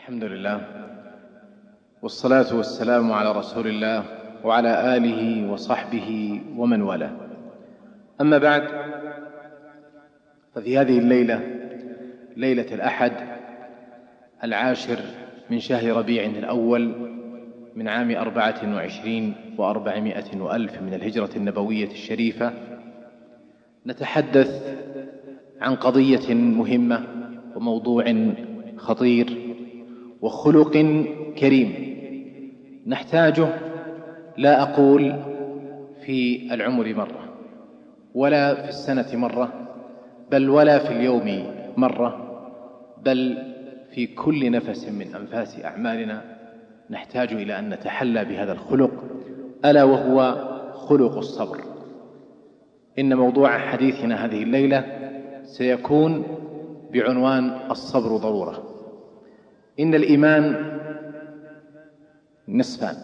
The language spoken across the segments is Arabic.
الحمد لله، والصلاة والسلام على رسول الله وعلى آله وصحبه ومن والاه. أما بعد، ففي هذه الليلة، ليلة الأحد 10 من شهر ربيع الأول من عام 24 و400 وألف من الهجرة النبوية الشريفة، نتحدث عن قضية مهمة وموضوع خطير وخلق كريم نحتاجه، لا أقول في العمر مرة ولا في السنة مرة، بل ولا في اليوم مرة، بل في كل نفس من أنفاس أعمالنا نحتاج إلى أن نتحلى بهذا الخلق، ألا وهو خلق الصبر. إن موضوع حديثنا هذه الليلة سيكون بعنوان الصبر ضرورة. إن الإيمان نصفان: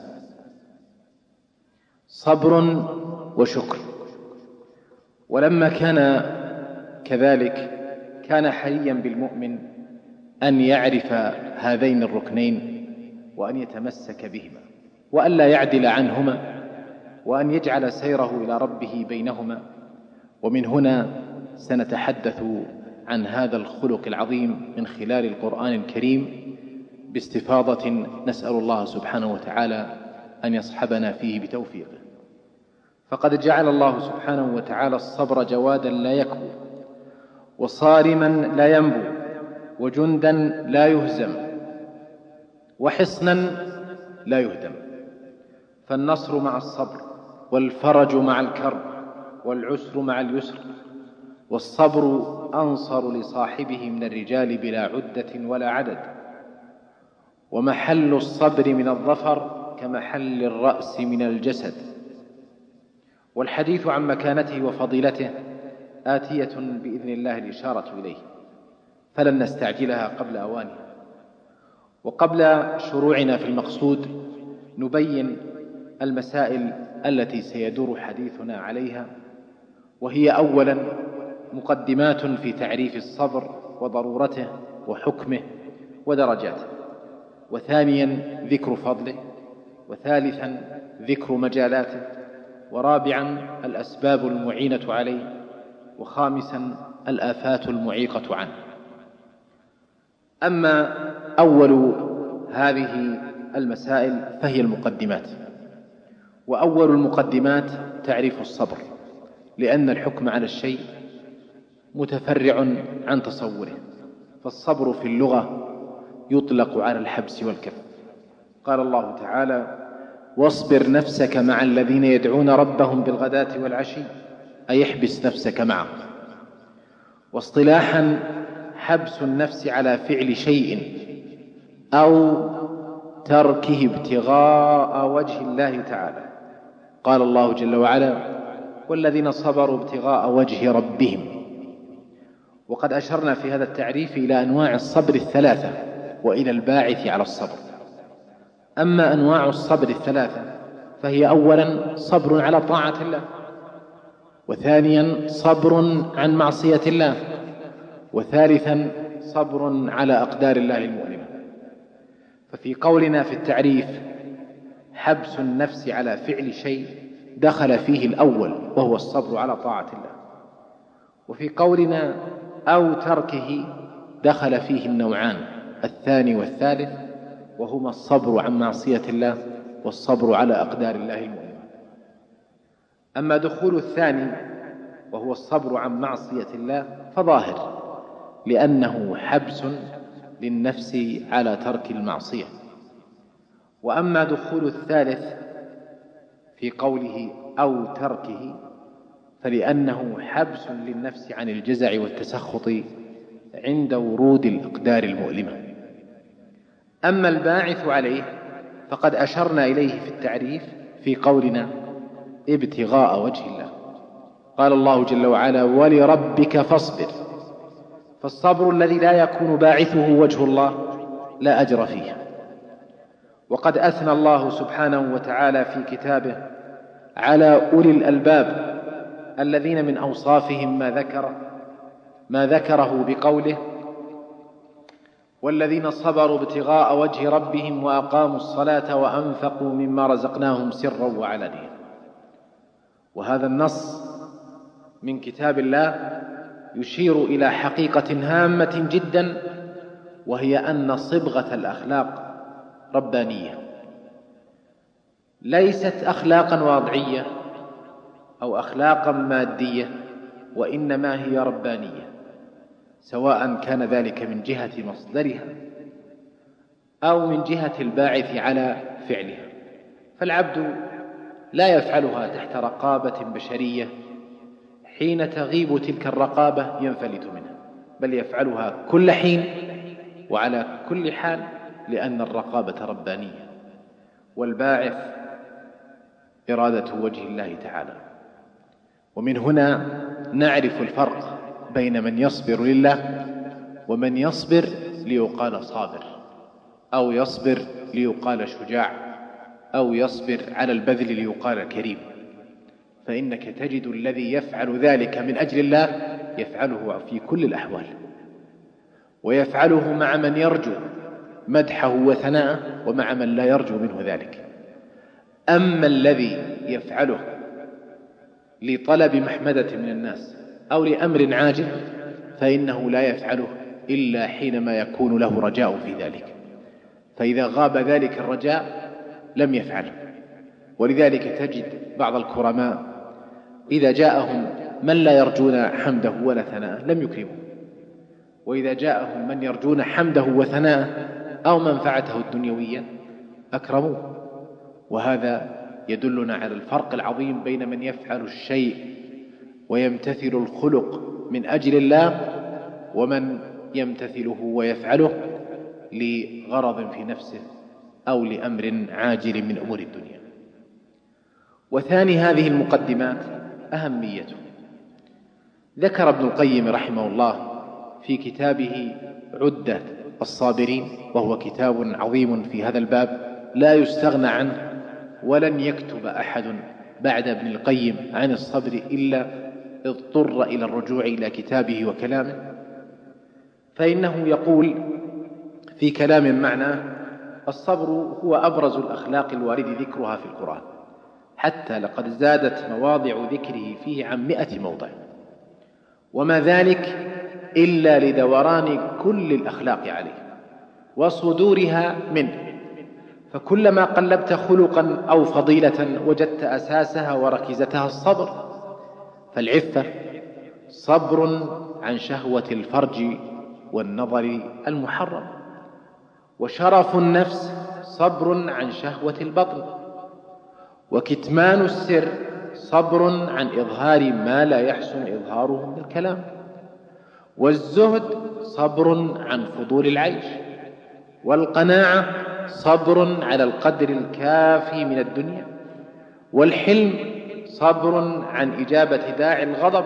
صبر وشكر. ولما كان كذلك، كان حريا بالمؤمن أن يعرف هذين الركنين وأن يتمسك بهما، وأن لا يعدل عنهما، وأن يجعل سيره إلى ربه بينهما. ومن هنا سنتحدث عن هذا الخلق العظيم من خلال القرآن الكريم باستفاضة، نسأل الله سبحانه وتعالى أن يصحبنا فيه بتوفيقه. فقد جعل الله سبحانه وتعالى الصبر جوادا لا يكبو، وصارما لا ينبو، وجندا لا يهزم، وحصنا لا يهدم. فالنصر مع الصبر، والفرج مع الكرب، والعسر مع اليسر. والصبر أنصر لصاحبه من الرجال بلا عدة ولا عدد. ومحل الصبر من الظفر كمحل الرأس من الجسد. والحديث عن مكانته وفضيلته آتية بإذن الله الإشارة إليه، فلن نستعجلها قبل أوانها. وقبل شروعنا في المقصود نبين المسائل التي سيدور حديثنا عليها، وهي أولا مقدمات في تعريف الصبر وضرورته وحكمه ودرجاته، وثانيا ذكر فضله، وثالثا ذكر مجالاته، ورابعا الأسباب المعينة عليه، وخامسا الآفات المعيقة عنه. أما أول هذه المسائل فهي المقدمات. وأول المقدمات تعريف الصبر، لأن الحكم على الشيء متفرع عن تصوره. فالصبر في اللغة يطلق على الحبس والكف. قال الله تعالى: واصبر نفسك مع الذين يدعون ربهم بالغداة والعشي، أي احبس نفسك معه. واصطلاحا حبس النفس على فعل شيء أو تركه ابتغاء وجه الله تعالى. قال الله جل وعلا: والذين صبروا ابتغاء وجه ربهم. وقد أشرنا في هذا التعريف إلى أنواع الصبر الثلاثة وإلى الباعث على الصبر. أما أنواع الصبر الثلاثة فهي أولا صبر على طاعة الله، وثانيا صبر عن معصية الله، وثالثا صبر على أقدار الله المؤلمة. ففي قولنا في التعريف حبس النفس على فعل شيء دخل فيه الأول وهو الصبر على طاعة الله، وفي قولنا أو تركه دخل فيه النوعان الثاني والثالث، وهما الصبر عن معصية الله والصبر على أقدار الله المؤلمة. أما دخول الثاني وهو الصبر عن معصية الله فظاهر، لأنه حبس للنفس على ترك المعصية. وأما دخول الثالث في قوله أو تركه فلأنه حبس للنفس عن الجزع والتسخط عند ورود الأقدار المؤلمة. أما الباعث عليه فقد أشرنا إليه في التعريف في قولنا ابتغاء وجه الله. قال الله جل وعلا: ولربك فاصبر. فالصبر الذي لا يكون باعثه وجه الله لا أجر فيه. وقد أثنى الله سبحانه وتعالى في كتابه على أولي الألباب الذين من أوصافهم ما ذكره بقوله: والذين صبروا ابتغاء وجه ربهم وأقاموا الصلاة وأنفقوا مما رزقناهم سرا وعلانية. وهذا النص من كتاب الله يشير إلى حقيقة هامة جدا، وهي أن صبغة الأخلاق ربانية، ليست أخلاقا واضعية أو أخلاقا مادية، وإنما هي ربانية، سواء كان ذلك من جهة مصدرها أو من جهة الباعث على فعلها. فالعبد لا يفعلها تحت رقابة بشرية، حين تغيب تلك الرقابة ينفلت منها، بل يفعلها كل حين وعلى كل حال، لأن الرقابة ربانية، والباعث إرادة وجه الله تعالى. ومن هنا نعرف الفرق بين من يصبر لله ومن يصبر ليقال صابر، أو يصبر ليقال شجاع، أو يصبر على البذل ليقال كريم. فإنك تجد الذي يفعل ذلك من أجل الله يفعله في كل الأحوال، ويفعله مع من يرجو مدحه وثناءه ومع من لا يرجو منه ذلك. أما الذي يفعله لطلب محمدة من الناس أو لأمر عاجل فإنه لا يفعله إلا حينما يكون له رجاء في ذلك، فإذا غاب ذلك الرجاء لم يفعله. ولذلك تجد بعض الكرماء إذا جاءهم من لا يرجون حمده ولا ثناءه لم يكرموا، وإذا جاءهم من يرجون حمده وثناءه أو منفعته الدنيوية أكرموه. وهذا يدلنا على الفرق العظيم بين من يفعل الشيء ويمتثل الخلق من أجل الله، ومن يمتثله ويفعله لغرض في نفسه أو لأمر عاجل من أمور الدنيا. وثاني هذه المقدمات أهميته. ذكر ابن القيم رحمه الله في كتابه عدة الصابرين، وهو كتاب عظيم في هذا الباب لا يستغنى عنه، ولن يكتب أحد بعد ابن القيم عن الصبر إلا اضطر إلى الرجوع إلى كتابه وكلامه. فإنه يقول في كلام معناه: الصبر هو أبرز الأخلاق الوارد ذكرها في القرآن، حتى لقد زادت مواضع ذكره فيه عن 100 موضع، وما ذلك إلا لدوران كل الأخلاق عليه وصدورها منه. فكلما قلبت خلقا أو فضيلة وجدت أساسها وركزتها الصبر. فالعفة صبر عن شهوة الفرج والنظر المحرم، وشرف النفس صبر عن شهوة البطن، وكتمان السر صبر عن إظهار ما لا يحسن إظهاره من الكلام، والزهد صبر عن فضول العيش، والقناعة صبر على القدر الكافي من الدنيا، والحلم صبر عن إجابة داعي الغضب،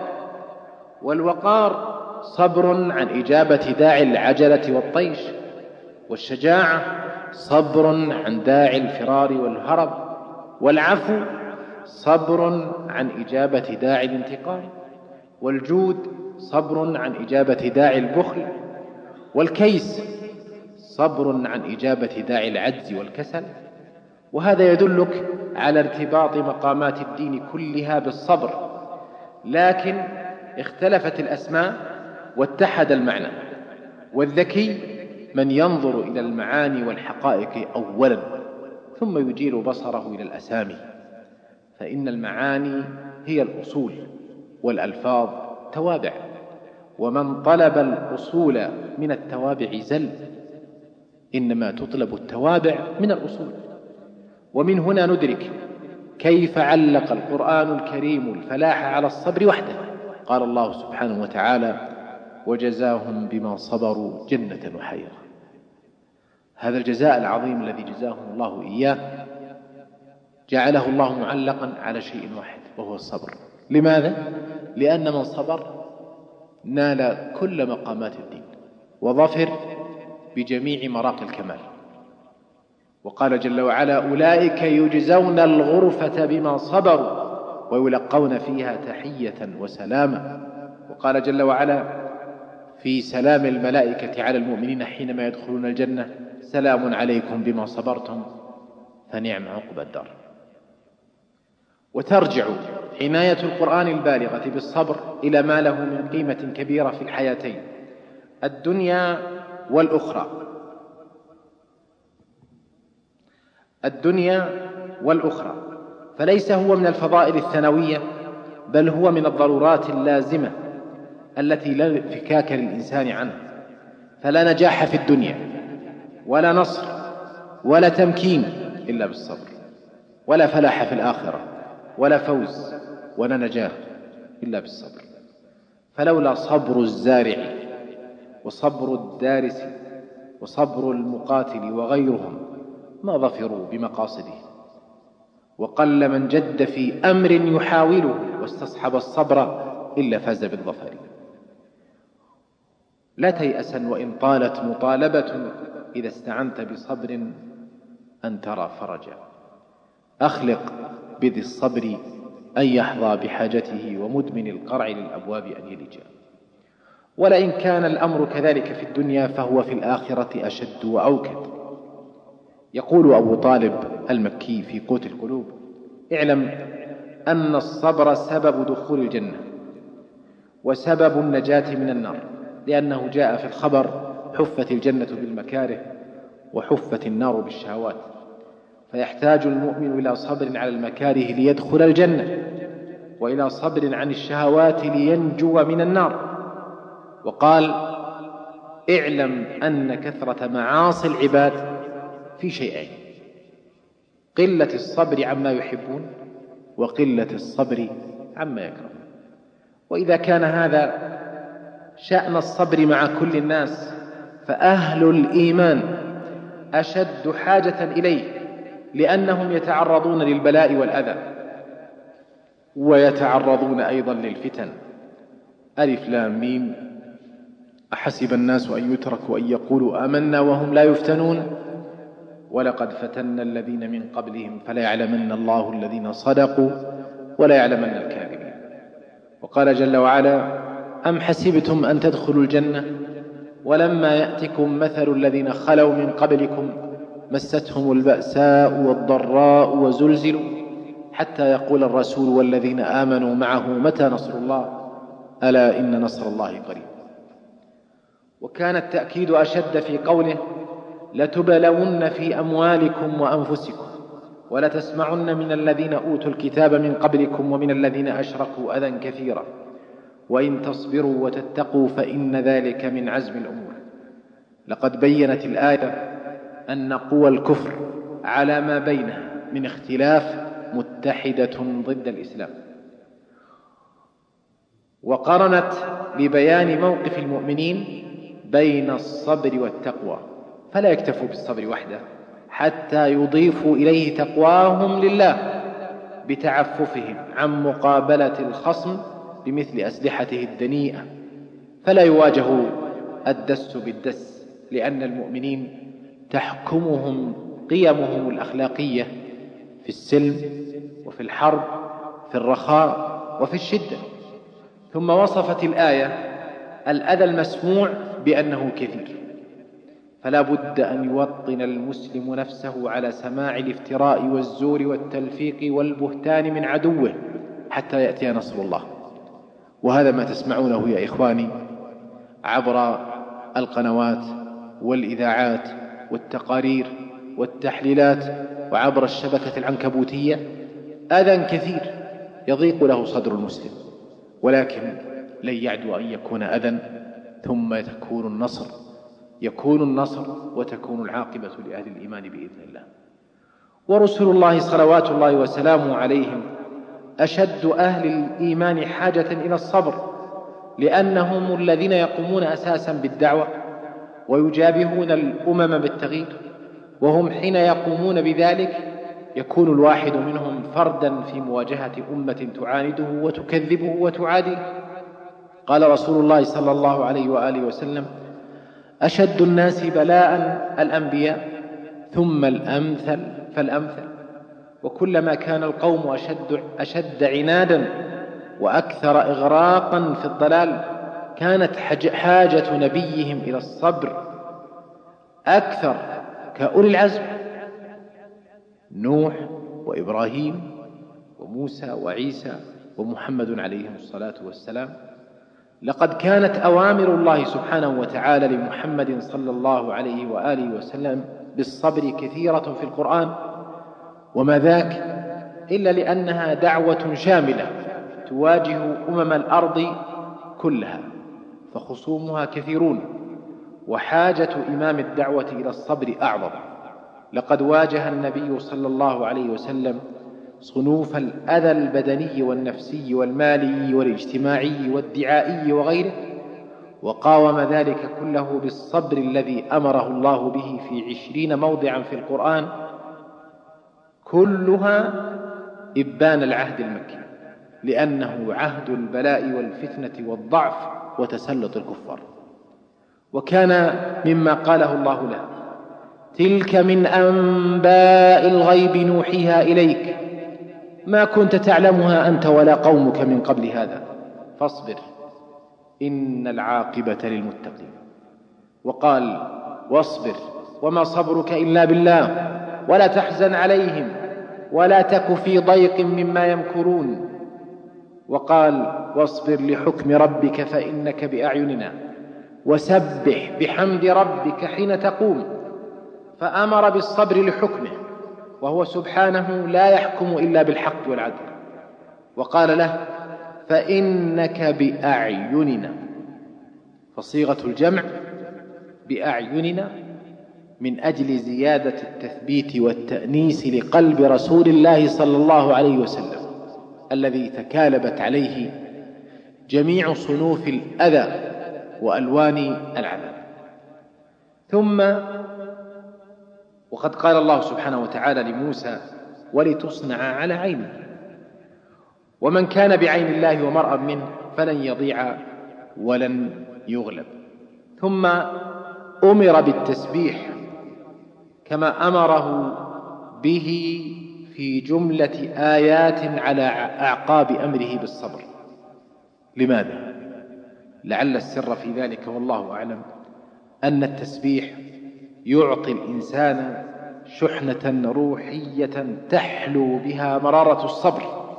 والوقار صبر عن إجابة داعي العجلة والطيش، والشجاعة صبر عن داعي الفرار والهرب، والعفو صبر عن إجابة داعي الانتقام، والجود صبر عن إجابة داعي البخل، والكيس صبر عن إجابة داعي العجز والكسل. وهذا يدلك على ارتباط مقامات الدين كلها بالصبر، لكن اختلفت الأسماء واتحد المعنى. والذكي من ينظر إلى المعاني والحقائق أولا ثم يجير بصره إلى الأسامي، فإن المعاني هي الأصول والألفاظ توابع، ومن طلب الأصول من التوابع زل، إنما تطلب التوابع من الأصول. ومن هنا ندرك كيف علق القرآن الكريم الفلاح على الصبر وحده. قال الله سبحانه وتعالى: وجزاهم بما صبروا جنة وحيرا. هذا الجزاء العظيم الذي جزاهم الله إياه جعله الله معلقا على شيء واحد، وهو الصبر. لماذا؟ لأن من صبر نال كل مقامات الدين وظفر بجميع مراقي الكمال. وقال جل وعلا: أولئك يجزون الغرفة بما صبروا ويلقون فيها تحية وسلاما. وقال جل وعلا في سلام الملائكة على المؤمنين حينما يدخلون الجنة: سلام عليكم بما صبرتم فنعم عقبى الدار. وترجع عناية القرآن البالغة بالصبر إلى ما له من قيمة كبيرة في الحياتين الدنيا والأخرى، فليس هو من الفضائل الثانوية، بل هو من الضرورات اللازمة التي لا انفكاك للإنسان عنها. فلا نجاح في الدنيا ولا نصر ولا تمكين إلا بالصبر، ولا فلاح في الآخرة ولا فوز ولا نجاح إلا بالصبر. فلولا صبر الزارع وصبر الدارس وصبر المقاتل وغيرهم ما ظفروا بمقاصده، وقل من جد في أمر يحاوله واستصحب الصبر إلا فاز بالظفر. لا تيأسا وإن طالت مطالبة إذا استعنت بصبر أن ترى فرجا. أخلق بذي الصبر أن يحظى بحاجته، ومدمن القرع للأبواب أن يلجا. ولئن كان الأمر كذلك في الدنيا فهو في الآخرة أشد وأوكد. يقول أبو طالب المكي في قوت القلوب: اعلم أن الصبر سبب دخول الجنة وسبب النجاة من النار، لأنه جاء في الخبر: حفت الجنة بالمكاره وحفت النار بالشهوات. فيحتاج المؤمن إلى صبر على المكاره ليدخل الجنة، وإلى صبر عن الشهوات لينجو من النار. وقال: اعلم أن كثرة معاصي العباد في شيئين: قلة الصبر عما يحبون، وقلة الصبر عما يكرهون. وإذا كان هذا شأن الصبر مع كل الناس، فأهل الإيمان أشد حاجة إليه، لأنهم يتعرضون للبلاء والأذى، ويتعرضون أيضا للفتن. ألف لام ميم: أحسب الناس أن يتركوا أن يقولوا آمنا وهم لا يفتنون ولقد فتنا الذين من قبلهم فليعلمن الله الذين صدقوا وليعلمن الكاذبين. وقال جل وعلا: أم حسبتم أن تدخلوا الجنة ولما يأتكم مثل الذين خلوا من قبلكم مستهم البأساء والضراء وزلزلوا حتى يقول الرسول والذين آمنوا معه متى نصر الله ألا إن نصر الله قريب. وكان التأكيد أشد في قوله: لتبلون في أموالكم وأنفسكم ولتسمعن من الذين أوتوا الكتاب من قبلكم ومن الذين أشركوا أذى كثيرا وإن تصبروا وتتقوا فإن ذلك من عزم الأمور. لقد بيّنت الآية أن قوى الكفر على ما بينها من اختلاف متحدة ضد الإسلام، وقرنت ببيان موقف المؤمنين بين الصبر والتقوى، فلا يكتفوا بالصبر وحده حتى يضيفوا إليه تقواهم لله بتعففهم عن مقابلة الخصم بمثل أسلحته الدنيئة، فلا يواجه الدس بالدس، لأن المؤمنين تحكمهم قيمهم الأخلاقية في السلم وفي الحرب، في الرخاء وفي الشدة. ثم وصفت الآية الأذى المسموع بأنه كثير، فلا بد أن يوطن المسلم نفسه على سماع الافتراء والزور والتلفيق والبهتان من عدوه حتى يأتي نصر الله. وهذا ما تسمعونه يا إخواني عبر القنوات والإذاعات والتقارير والتحليلات وعبر الشبكة العنكبوتية، أذى كثير يضيق له صدر المسلم، ولكن لن يعدو أن يكون أذى ثم يكون النصر وتكون العاقبة لأهل الإيمان بإذن الله. ورسل الله صلوات الله وسلامه عليهم أشد أهل الإيمان حاجة إلى الصبر، لأنهم الذين يقومون أساسا بالدعوة ويجابهون الأمم بالتغيير، وهم حين يقومون بذلك يكون الواحد منهم فردا في مواجهة أمة تعانده وتكذبه وتعاديه. قال رسول الله صلى الله عليه وآله وسلم: أشد الناس بلاء الأنبياء ثم الأمثل فالأمثل، وكلما كان القوم أشد عنادا وأكثر إغراقا في الضلال كانت حاجة نبيهم إلى الصبر أكثر كأولي العزم نوح وإبراهيم وموسى وعيسى ومحمد عليهم الصلاة والسلام، لقد كانت أوامر الله سبحانه وتعالى لمحمد صلى الله عليه وآله وسلم بالصبر كثيرة في القرآن، وما ذاك إلا لأنها دعوة شاملة تواجه الأرض كلها، فخصومها كثيرون، وحاجة إمام الدعوة إلى الصبر أعظم. لقد واجه النبي صلى الله عليه وسلم صنوف الأذى البدني والنفسي والمالي والاجتماعي والدعائي وغيره، وقاوم ذلك كله بالصبر الذي أمره الله به في 20 موضعا في القرآن، كلها إبان العهد المكي، لأنه عهد البلاء والفتنة والضعف وتسلط الكفار. وكان مما قاله الله له: تلك من أنباء الغيب نوحيها إليك ما كنت تعلمها أنت ولا قومك من قبل هذا فاصبر إن العاقبة للمتقين. وقال: واصبر وما صبرك إلا بالله ولا تحزن عليهم ولا تك في ضيق مما يمكرون. وقال: واصبر لحكم ربك فإنك بأعيننا وسبح بحمد ربك حين تقوم. فأمر بالصبر لحكمه، وهو سبحانه لا يحكم إلا بالحق والعدل. وقال له: فإنك بأعيننا، فصيغة الجمع بأعيننا من أجل زيادة التثبيت والتأنيس لقلب رسول الله صلى الله عليه وسلم، الذي تكالبت عليه جميع صنوف الأذى وألوان العذاب. ثم وقد قال الله سبحانه وتعالى لموسى: ولتصنع على عيني. ومن كان بعين الله ومرأى منه فلن يضيع ولن يغلب. ثم أمر بالتسبيح كما أمره به في جملة آيات على أعقاب أمره بالصبر. لماذا؟ لعل السر في ذلك والله أعلم أن التسبيح يعطي الإنسان شحنة روحية تحلو بها مرارة الصبر.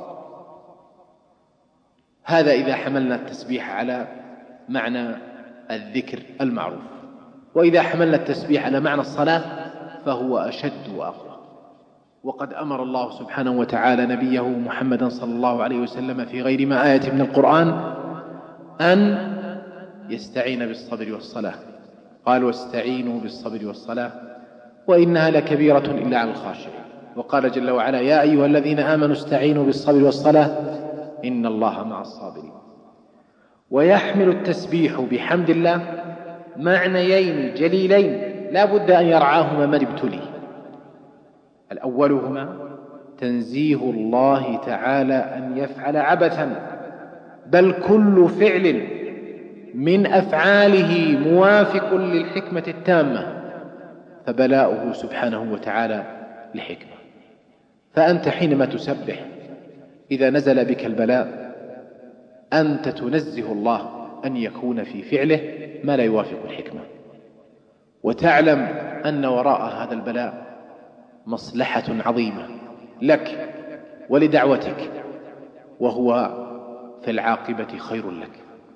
هذا إذا حملنا التسبيح على معنى الذكر المعروف، وإذا حملنا التسبيح على معنى الصلاة فهو أشد وأقوى. وقد أمر الله سبحانه وتعالى نبيه محمدا صلى الله عليه وسلم في غير ما آية من القرآن أن يستعين بالصبر والصلاة. قال: واستعينوا بالصبر والصلاة وإنها لكبيرة إلا على الخاشعين. وقال جل وعلا: يا أيها الذين آمنوا استعينوا بالصبر والصلاة إن الله مع الصابرين. ويحمل التسبيح بحمد الله معنيين جليلين لا بد أن يرعاهما من ابتلي. الأولهما تنزيه الله تعالى أن يفعل عبثا، بل كل فعل من أفعاله موافق للحكمة التامة، فبلاؤه سبحانه وتعالى لحكمة. فأنت حينما تسبح إذا نزل بك البلاء أنت تنزه الله أن يكون في فعله ما لا يوافق الحكمة، وتعلم أن وراء هذا البلاء مصلحة عظيمة لك ولدعوتك، وهو في العاقبة خير لك.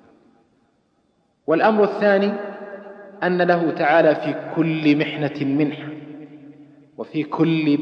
والأمر الثاني أن له تعالى في كل محنة منحة، وفي كل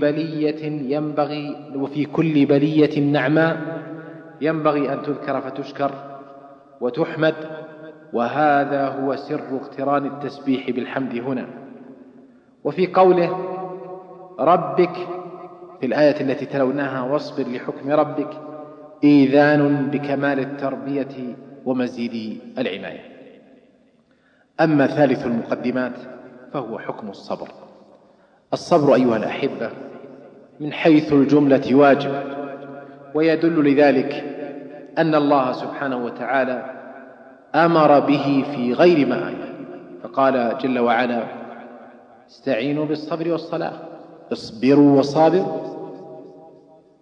بلية نعماء ينبغي أن تذكر فتشكر وتحمد. وهذا هو سر اقتران التسبيح بالحمد هنا. وفي قوله ربك في الآية التي تلوناها: واصبر لحكم ربك، إيذان بكمال التربية ومزيد العناية. أما ثالث المقدمات فهو حكم الصبر. الصبر أيها الأحبة من حيث الجملة واجب، ويدل لذلك أن الله سبحانه وتعالى أمر به في غير ما آية، فقال جل وعلا: استعينوا بالصبر والصلاة، اصبروا وصابروا.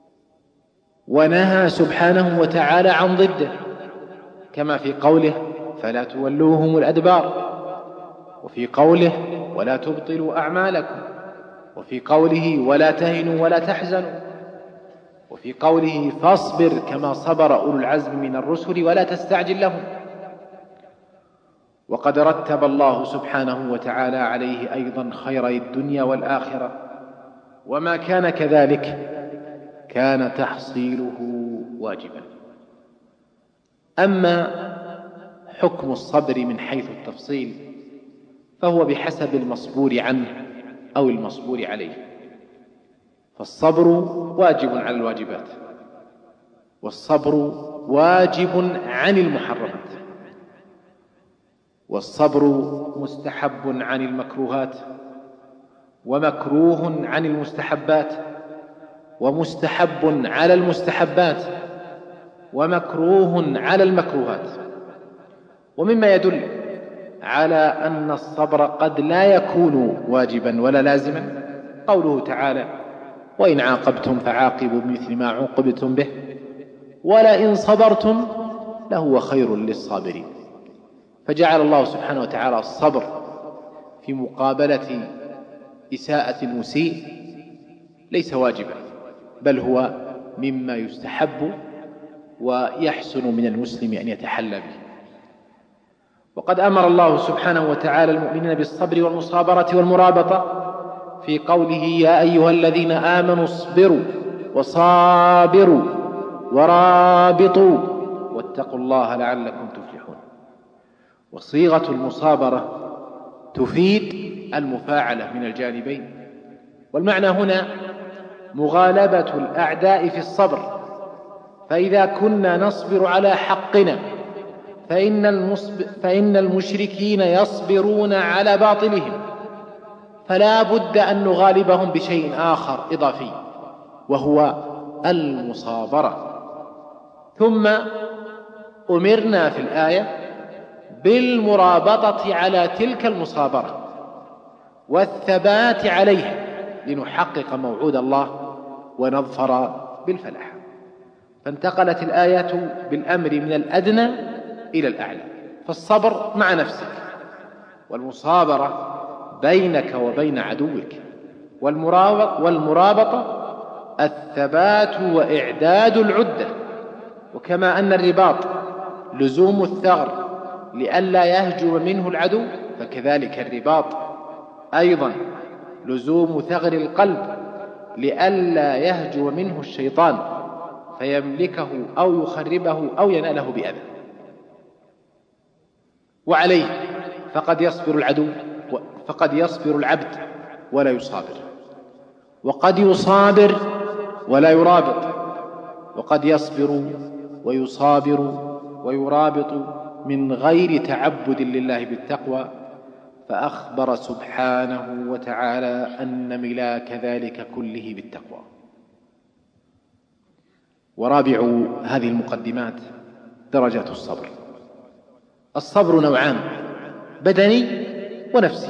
ونهى سبحانه وتعالى عن ضده، كما في قوله: فلا تولوهم الأدبار، وفي قوله ولا تبطلوا أعمالكم، وفي قوله ولا تهنوا ولا تحزنوا، وفي قوله فاصبر كما صبر أولو العزم من الرسل ولا تستعجل لهم. وقد رتب الله سبحانه وتعالى عليه أيضا خيري الدنيا والآخرة، وما كان كذلك كان تحصيله واجبا. أما حكم الصبر من حيث التفصيل فهو بحسب المصبور عنه أو المصبور عليه. فالصبر واجب على الواجبات، والصبر واجب عن المحرمات، والصبر مستحب عن المكروهات، ومكروه عن المستحبات، ومستحب على المستحبات، ومكروه على المكروهات. ومما يدل على أن الصبر قد لا يكون واجبا ولا لازما قوله تعالى وإن عاقبتم فعاقبوا بمثل ما عوقبتم به ولئن صبرتم لهو خير للصابرين. فجعل الله سبحانه وتعالى الصبر في مقابلة إساءة المسيء ليس واجبا، بل هو مما يستحب ويحسن من المسلم أن يتحلى به. وقد أمر الله سبحانه وتعالى المؤمنين بالصبر والمصابرة والمرابطة في قوله يا أيها الذين آمنوا اصبروا وصابروا ورابطوا واتقوا الله لعلكم تفلحون. وصيغة المصابرة تفيد المفاعلة من الجانبين، والمعنى هنا مغالبة الأعداء في الصبر، فإذا كنا نصبر على حقنا فإن المشركين يصبرون على باطلهم، فلا بد أن نغالبهم بشيء آخر إضافي وهو المصابرة. ثم أمرنا في الآية بالمرابطة على تلك المصابرة والثبات عليها لنحقق موعود الله ونظفر بالفلاح. فانتقلت الآية بالأمر من الأدنى إلى الأعلى، فالصبر مع نفسك، والمصابرة بينك وبين عدوك، والمرابطة الثبات وإعداد العدة. وكما أن الرباط لزوم الثغر لئلا يهجم منه العدو، فكذلك الرباط أيضا لزوم ثغر القلب لئلا يهجم منه الشيطان فيملكه أو يخربه أو يناله بأذى. وعليه فقد يصبر العبد ولا يصابر، وقد يصابر ولا يرابط، وقد يصبر ويصابر ويرابط من غير تعبد لله بالتقوى. فأخبر سبحانه وتعالى أن ملاك ذلك كله بالتقوى. ورابع هذه المقدمات درجات الصبر. الصبر نوعان، بدني ونفسي،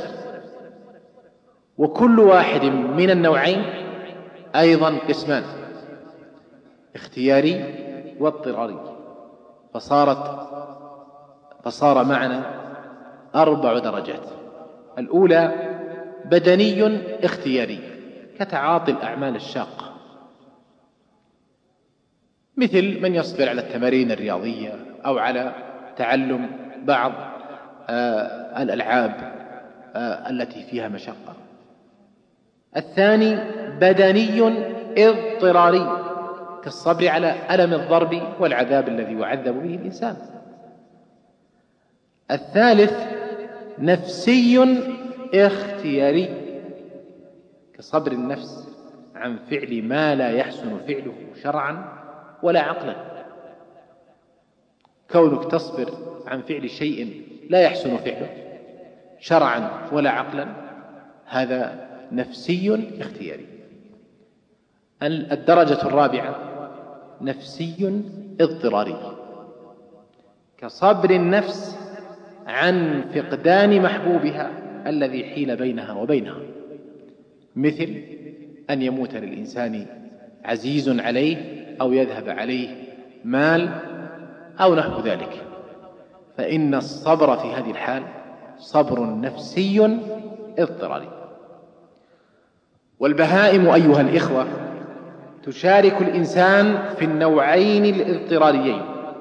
وكل واحد من النوعين أيضا قسمان، اختياري واضطراري، فصار معنا 4 درجات. الأولى بدني اختياري كتعاطي الأعمال الشاقة، مثل من يصبر على التمارين الرياضية أو على تعلم بعض الألعاب التي فيها مشقة. الثاني بدني اضطراري كالصبر على ألم الضرب والعذاب الذي يعذب به الإنسان. الثالث نفسي اختياري كصبر النفس عن فعل ما لا يحسن فعله شرعا ولا عقلا. كونك تصبر عن فعل شيء لا يحسن فعله شرعا ولا عقلا هذا نفسي اختياري. الدرجة الرابعة نفسي اضطراري كصبر النفس عن فقدان محبوبها الذي حيل بينها وبينها، مثل أن يموت للإنسان عزيز عليه أو يذهب عليه مال أو نحو ذلك، فإن الصبر في هذه الحال صبر نفسي اضطراري. والبهائم أيها الإخوة تشارك الإنسان في النوعين الاضطراريين،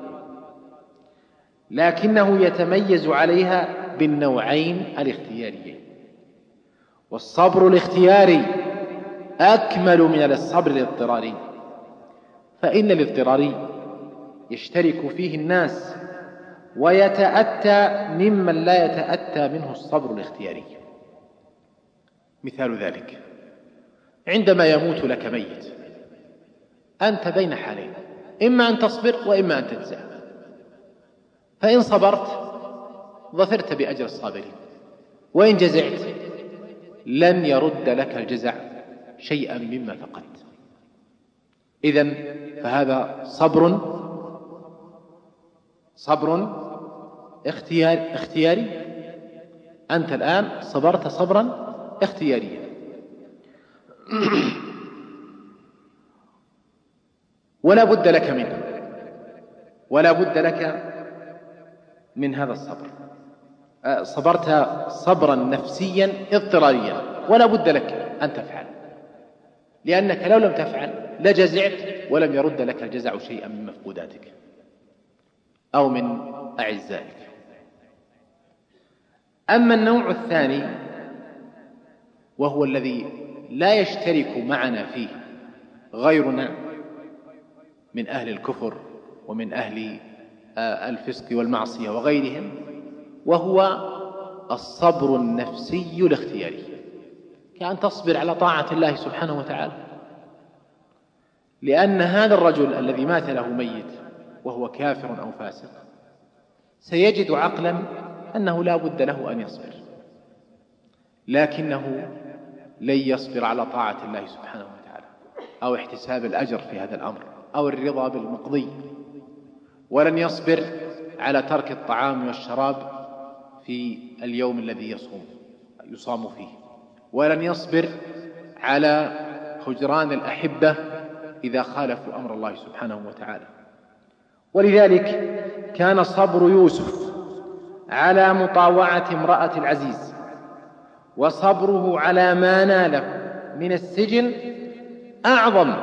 لكنه يتميز عليها بالنوعين الاختياريين. والصبر الاختياري أكمل من الصبر الاضطراري، فإن الاضطراري يشترك فيه الناس ويتأتى ممن لا يتأتى منه الصبر الاختياري. مثال ذلك عندما يموت لك ميت، أنت بين حالين، إما أن تصبر وإما أن تجزع. فإن صبرت ظفرت بأجر الصابرين، وإن جزعت لن يرد لك الجزع شيئا مما فقدت. إذن فهذا صبر اختياري. أنت الآن صبرت صبرا اختياريا. ولا بد لك منه، ولا بد لك من هذا الصبر. صبرت صبرا نفسيا اضطراريا، ولا بد لك أن تفعل، لأنك لو لم تفعل لجزعت ولم يرد لك الجزع شيئا من مفقوداتك أو من أعزائك. أما النوع الثاني وهو الذي لا يشترك معنا فيه غيرنا من أهل الكفر ومن أهل الفسق والمعصية وغيرهم، وهو الصبر النفسي الاختياري، كأن تصبر على طاعة الله سبحانه وتعالى. لأن هذا الرجل الذي مات له ميت وهو كافر أو فاسق سيجد عقلا أنه لا بد له أن يصبر، لكنه لن يصبر على طاعة الله سبحانه وتعالى أو احتساب الأجر في هذا الأمر أو الرضا بالمقضي، ولن يصبر على ترك الطعام والشراب في اليوم الذي يصام فيه، ولن يصبر على هجران الأحبة إذا خالفوا أمر الله سبحانه وتعالى. ولذلك كان صبر يوسف على مطاوعة امرأة العزيز وصبره على ما ناله من السجن أعظم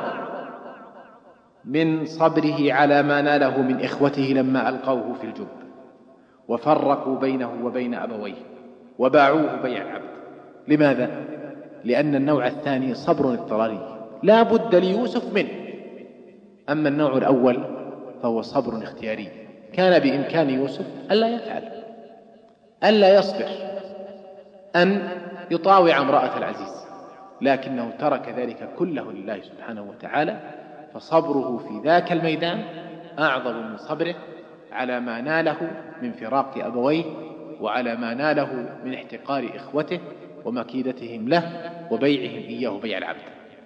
من صبره على ما ناله من إخوته لما ألقوه في الجب وفرقوا بينه وبين أبويه وباعوه بيع العبد. لماذا؟ لأن النوع الثاني صبر اضطراري لا بد ليوسف منه. أما النوع الأول فهو صبر اختياري، كان بإمكان يوسف ألا يفعل، ألا يصبر أن يطاوع امرأة العزيز، لكنه ترك ذلك كله لله سبحانه وتعالى، فصبره في ذاك الميدان أعظم من صبره على ما ناله من فراق أبويه وعلى ما ناله من احتقار إخوته ومكيدتهم له وبيعهم إياه بيع العبد.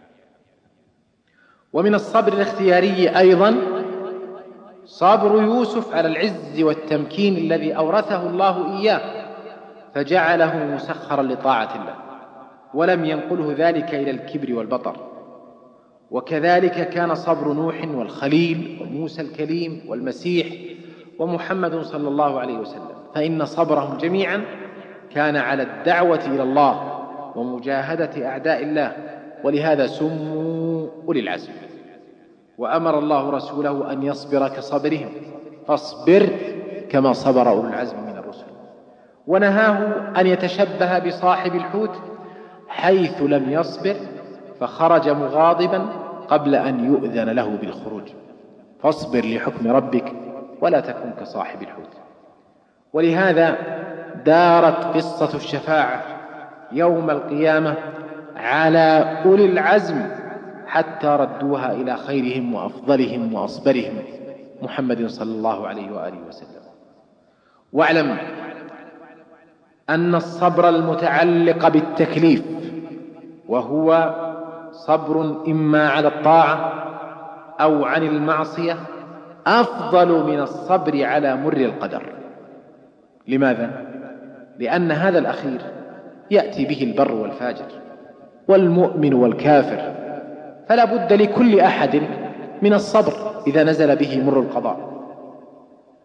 ومن الصبر الاختياري أيضا صبر يوسف على العز والتمكين الذي أورثه الله إياه فجعله مسخرا لطاعة الله، ولم ينقله ذلك إلى الكبر والبطر. وكذلك كان صبر نوح والخليل وموسى الكليم والمسيح ومحمد صلى الله عليه وسلم، فإن صبرهم جميعا كان على الدعوة إلى الله ومجاهدة أعداء الله، ولهذا سموا أولي العزم. وأمر الله رسوله أن يصبر كصبرهم، فاصبر كما صبر أولو العزم من الرسل. ونهاه أن يتشبه بصاحب الحوت حيث لم يصبر فخرج مغاضبا قبل أن يؤذن له بالخروج، فاصبر لحكم ربك ولا تكن كصاحب الحوت. ولهذا دارت قصة الشفاعة يوم القيامة على أولي العزم حتى ردوها إلى خيرهم وأفضلهم وأصبرهم محمد صلى الله عليه وآله وسلم. واعلم أن الصبر المتعلق بالتكليف وهو صبر إما على الطاعة أو عن المعصية أفضل من الصبر على مر القدر. لماذا؟ لأن هذا الأخير يأتي به البر والفاجر والمؤمن والكافر، فلا بد لكل أحد من الصبر إذا نزل به مر القضاء.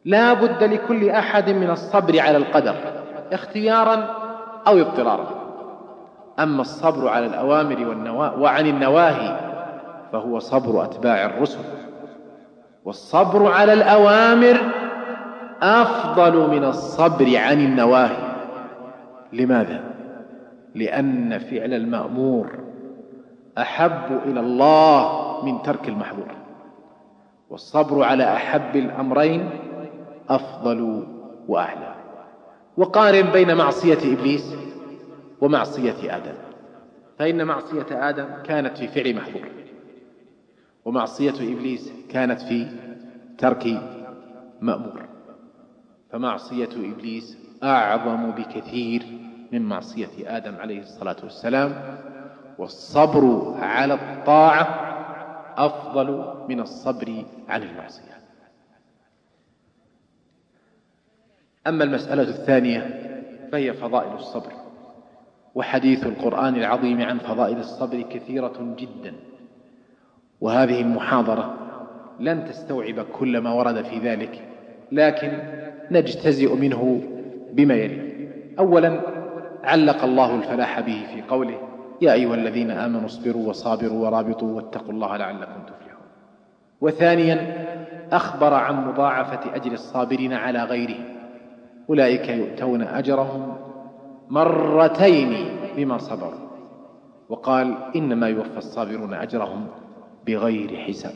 لا بد لكل أحد من الصبر على القدر اختيارا أو اضطرارا. أما الصبر على الأوامر وعن النواهي فهو صبر أتباع الرسل، والصبر على الأوامر أفضل من الصبر عن النواهي. لماذا؟ لأن فعل المأمور أحب إلى الله من ترك المحظور، والصبر على أحب الأمرين أفضل وأعلى. وقارن بين معصية إبليس ومعصية آدم، فإن معصية آدم كانت في فعل محظور، ومعصية إبليس كانت في ترك مأمور، فمعصية إبليس أعظم بكثير من معصية آدم عليه الصلاة والسلام، والصبر على الطاعة أفضل من الصبر عن المعصية. أما المسألة الثانية فهي فضائل الصبر، وحديث القرآن العظيم عن فضائل الصبر كثيرة جدا، وهذه المحاضرة لن تستوعب كل ما ورد في ذلك، لكن نجتزئ منه بما يلي. أولا، علق الله الفلاح به في قوله: يا أيها الذين آمنوا اصبروا وصابروا ورابطوا واتقوا الله لعلكم تفلحون. وثانيا، أخبر عن مضاعفة أجر الصابرين على غيرهم، أولئك يؤتون أجرهم مرتين بما صبروا، وقال: إنما يوفى الصابرون أجرهم بغير حساب.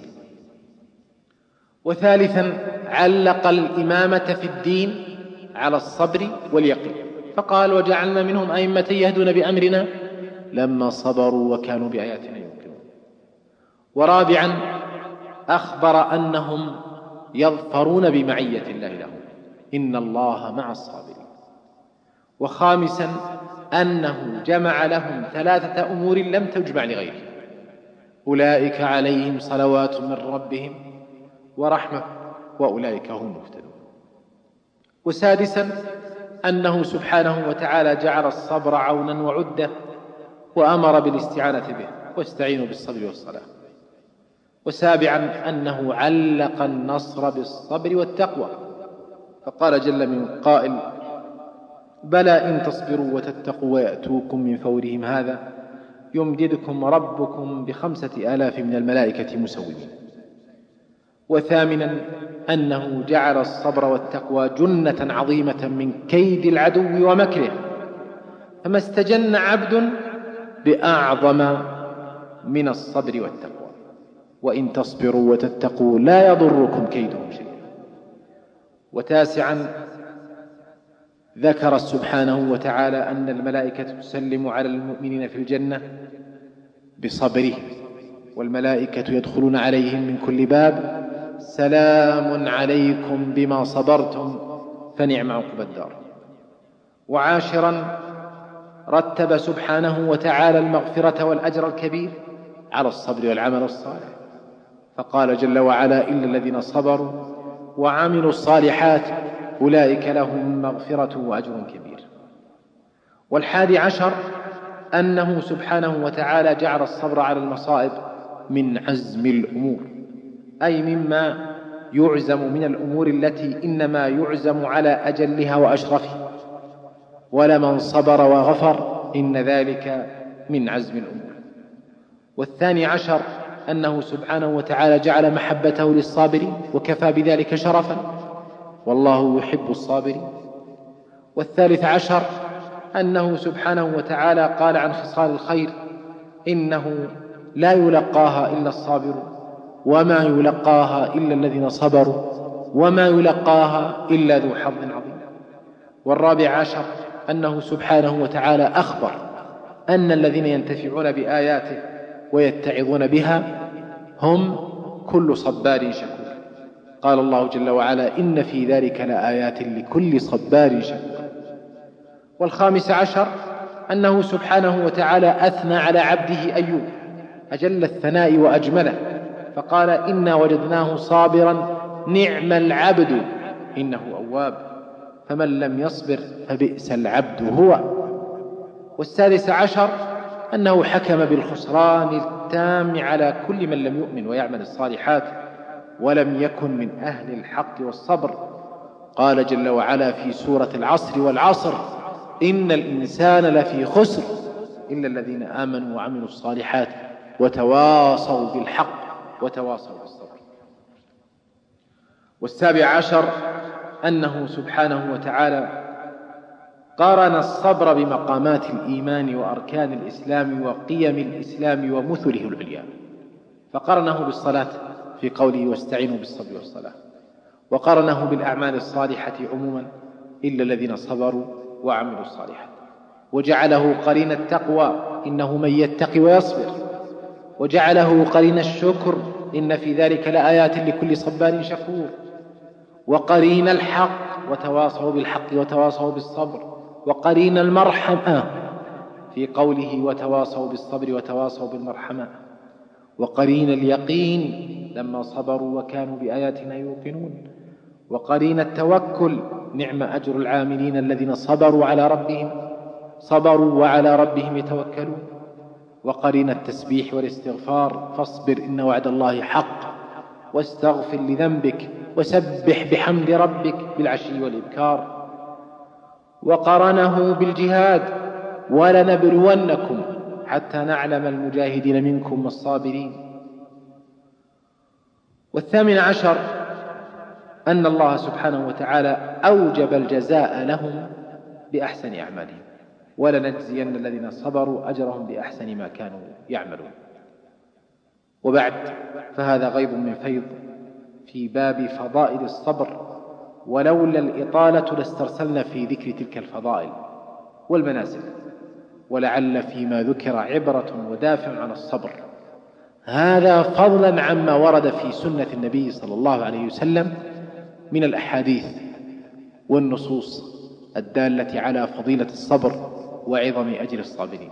وثالثا، علق الإمامة في الدين على الصبر واليقين، فقال: وجعلنا منهم أئمة يهدون بأمرنا لما صبروا وكانوا بآياتنا يوقنون. ورابعا، أخبر أنهم يظفرون بمعية الله لهم، إن الله مع الصابرين. وخامسا، أنه جمع لهم 3 أمور لم تجمع لغيرهم، أولئك عليهم صلوات من ربهم ورحمة وأولئك هم المهتدون. وسادسا، أنه سبحانه وتعالى جعل الصبر عونا وعدة، وأمر بالاستعانة به، واستعينوا بالصبر والصلاة. وسابعا، أنه علق النصر بالصبر والتقوى، فقال جل من قائل: بلى إن تصبروا وتتقوا ويأتوكم من فورهم هذا يمددكم ربكم ب5,000 من الملائكة مسومين. وثامنا، أنه جعل الصبر والتقوى جنة عظيمة من كيد العدو ومكره، فما استجن عبد بأعظم من الصبر والتقوى، وإن تصبروا وتتقوا لا يضركم كيدهم شيئا. وتاسعا، ذكر سبحانه وتعالى أن الملائكة تسلم على المؤمنين في الجنة بصبرهم، والملائكة يدخلون عليهم من كل باب: سلام عليكم بما صبرتم فنعم عقبى الدار. وعاشرا، رتب سبحانه وتعالى المغفرة والأجر الكبير على الصبر والعمل الصالح، فقال جل وعلا: إلا الذين صبروا وعملوا الصالحات أولئك لهم مغفرة وأجر كبير. و11، أنه سبحانه وتعالى جعل الصبر على المصائب من عزم الأمور، أي مما يعزم من الأمور التي إنما يعزم على أجلها وأشرفها، ولمن صبر وغفر إن ذلك من عزم الأمور. و12، أنه سبحانه وتعالى جعل محبته للصابرين، وكفى بذلك شرفا، والله يحب الصابرين. و13، أنه سبحانه وتعالى قال عن خصال الخير: إنه لا يلقاها إلا الصابرون، وما يلقاها إلا الذين صبروا، وما يلقاها إلا ذو حظ عظيم. و14، أنه سبحانه وتعالى أخبر أن الذين ينتفعون بآياته ويتعظون بها هم كل صبار شكور. قال الله جل وعلا: إن في ذلك لآيات لكل صبار شكور. و15، أنه سبحانه وتعالى أثنى على عبده أيوب أجل الثناء وأجمله، فقال: إنا وجدناه صابرا نعم العبد إنه أواب، فمن لم يصبر فبئس العبد هو. و16، أنه حكم بالخسران التام على كل من لم يؤمن ويعمل الصالحات ولم يكن من أهل الحق والصبر، قال جل وعلا في سورة العصر والعصر إن الإنسان لفي خسر إلا الذين آمنوا وعملوا الصالحات وتواصوا بالحق وتواصوا بالصبر. والسابع عشر أنه سبحانه وتعالى قارن الصبر بمقامات الإيمان وأركان الإسلام وقيم الإسلام ومثله العليا، فقارنه بالصلاة في قوله واستعينوا بالصبر والصلاة، وقارنه بالأعمال الصالحة عموما إلا الذين صبروا وعملوا الصالحات، وجعله قرين التقوى إنه من يتقي ويصبر، وجعله قرين الشكر إن في ذلك لآيات لكل صبار شكور، وقرين الحق وتواصوا بالحق وتواصوا بالصبر، وقرين المرحمة في قوله وتواصوا بالصبر وتواصوا بالمرحمة، وقرين اليقين لما صبروا وكانوا بآياتنا يوقنون، وقرين التوكل نعم أجر العاملين الذين صبروا وعلى ربهم يتوكلون، وقرين التسبيح والاستغفار فاصبر إن وعد الله حق واستغفر لذنبك وسبح بحمد ربك بالعشي والإبكار، وقرنه بالجهاد ولنبلونكم حتى نعلم المجاهدين منكم والصابرين. والثامن عشر أن الله سبحانه وتعالى أوجب الجزاء لهم بأحسن أعمالهم ولنجزين الذين صبروا أجرهم بأحسن ما كانوا يعملون. وبعد فهذا غيض من فيض في باب فضائل الصبر، ولولا الإطالة لاسترسلنا في ذكر تلك الفضائل والمنازل، ولعل فيما ذكر عبرة ودافع عن الصبر، هذا فضلا عما ورد في سنة النبي صلى الله عليه وسلم من الأحاديث والنصوص الدالة على فضيلة الصبر وعظم أجر الصابرين.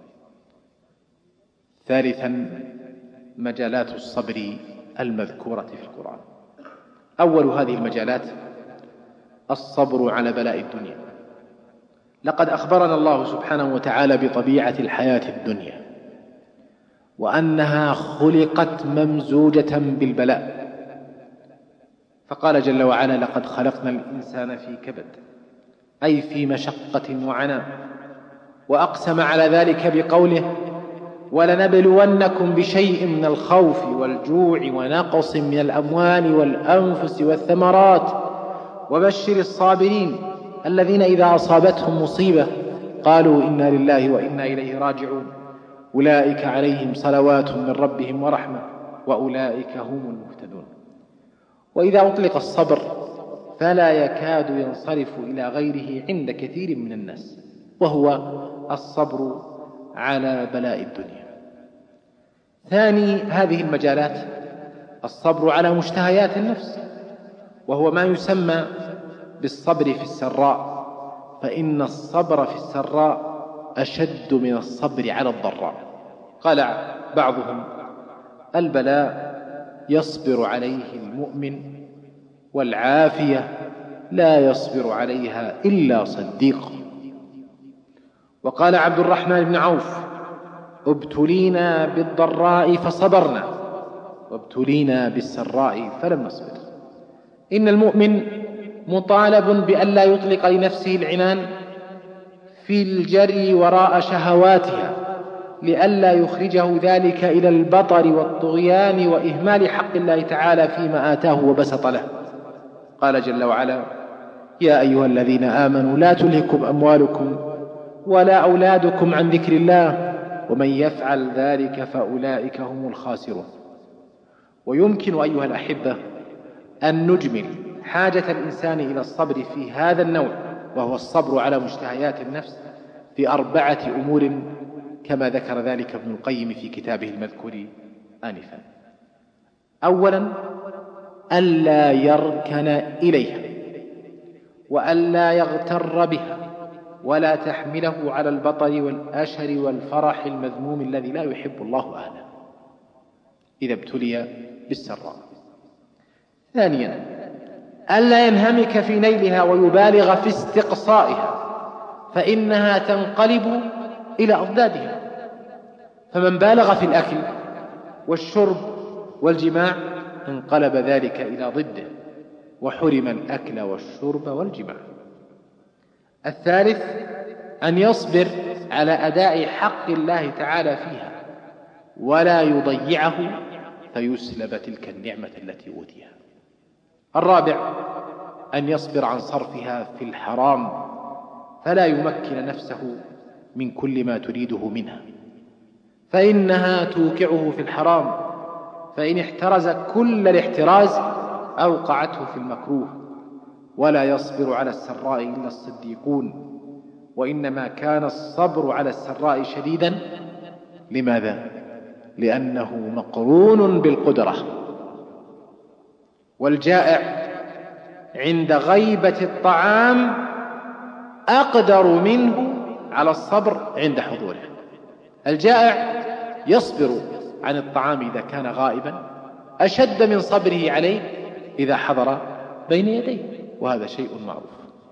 ثالثا مجالات الصبر المذكورة في القرآن. أول هذه المجالات الصبر على بلاء الدنيا. لقد أخبرنا الله سبحانه وتعالى بطبيعة الحياة الدنيا وأنها خلقت ممزوجة بالبلاء، فقال جل وعلا لقد خلقنا الإنسان في كبد أي في مشقة وعناء، وأقسم على ذلك بقوله ولنبلونكم بشيء من الخوف والجوع ونقص من الأموال والأنفس والثمرات وبشر الصابرين الذين إذا أصابتهم مصيبة قالوا إنا لله وإنا إليه راجعون أولئك عليهم صلوات من ربهم ورحمة وأولئك هم المهتدون. وإذا أطلق الصبر فلا يكاد ينصرف إلى غيره عند كثير من الناس، وهو الصبر على بلاء الدنيا. ثاني هذه المجالات الصبر على مشتهيات النفس، وهو ما يسمى بالصبر في السراء، فإن الصبر في السراء أشد من الصبر على الضراء. قال بعضهم البلاء يصبر عليه المؤمن والعافية لا يصبر عليها إلا صديق. وقال عبد الرحمن بن عوف ابتلينا بالضراء فصبرنا وابتلينا بالسراء فلم نصبر. إن المؤمن مطالب بأن لا يطلق لنفسه العنان في الجري وراء شهواتها لئلا يخرجه ذلك إلى البطر والطغيان وإهمال حق الله تعالى فيما آتاه وبسط له. قال جل وعلا يا أيها الذين آمنوا لا تلهكم أموالكم ولا أولادكم عن ذكر الله ومن يفعل ذلك فأولئك هم الخاسرون. ويمكن أيها الأحبة أن نجمل حاجة الإنسان إلى الصبر في هذا النوع، وهو الصبر على مشتهيات النفس، في 4 أمور كما ذكر ذلك ابن القيم في كتابه المذكور آنفا. أولا ألا يركن إليها وألا يغتر بها ولا تحمله على البطر والأشر والفرح المذموم الذي لا يحب الله أهله إذا ابتلي بالسراء. ثانيا ألا ينهمك في نيلها ويبالغ في استقصائها فإنها تنقلب إلى أضدادها، فمن بالغ في الأكل والشرب والجماع انقلب ذلك إلى ضده، وحرم الأكل والشرب والجماع. الثالث أن يصبر على أداء حق الله تعالى فيها ولا يضيعه فيسلب تلك النعمة التي أوتيها. الرابع أن يصبر عن صرفها في الحرام فلا يمكن نفسه من كل ما تريده منها، فإنها توقعه في الحرام، فإن احترز كل الاحتراز أوقعته في المكروه. ولا يصبر على السراء إلا الصديقون، وإنما كان الصبر على السراء شديدا. لماذا؟ لأنه مقرون بالقدرة. والجائع عند غيبة الطعام أقدر منه على الصبر عند حضوره. الجائع يصبر عن الطعام إذا كان غائبا أشد من صبره عليه إذا حضر بين يديه، وهذا شيء معروف.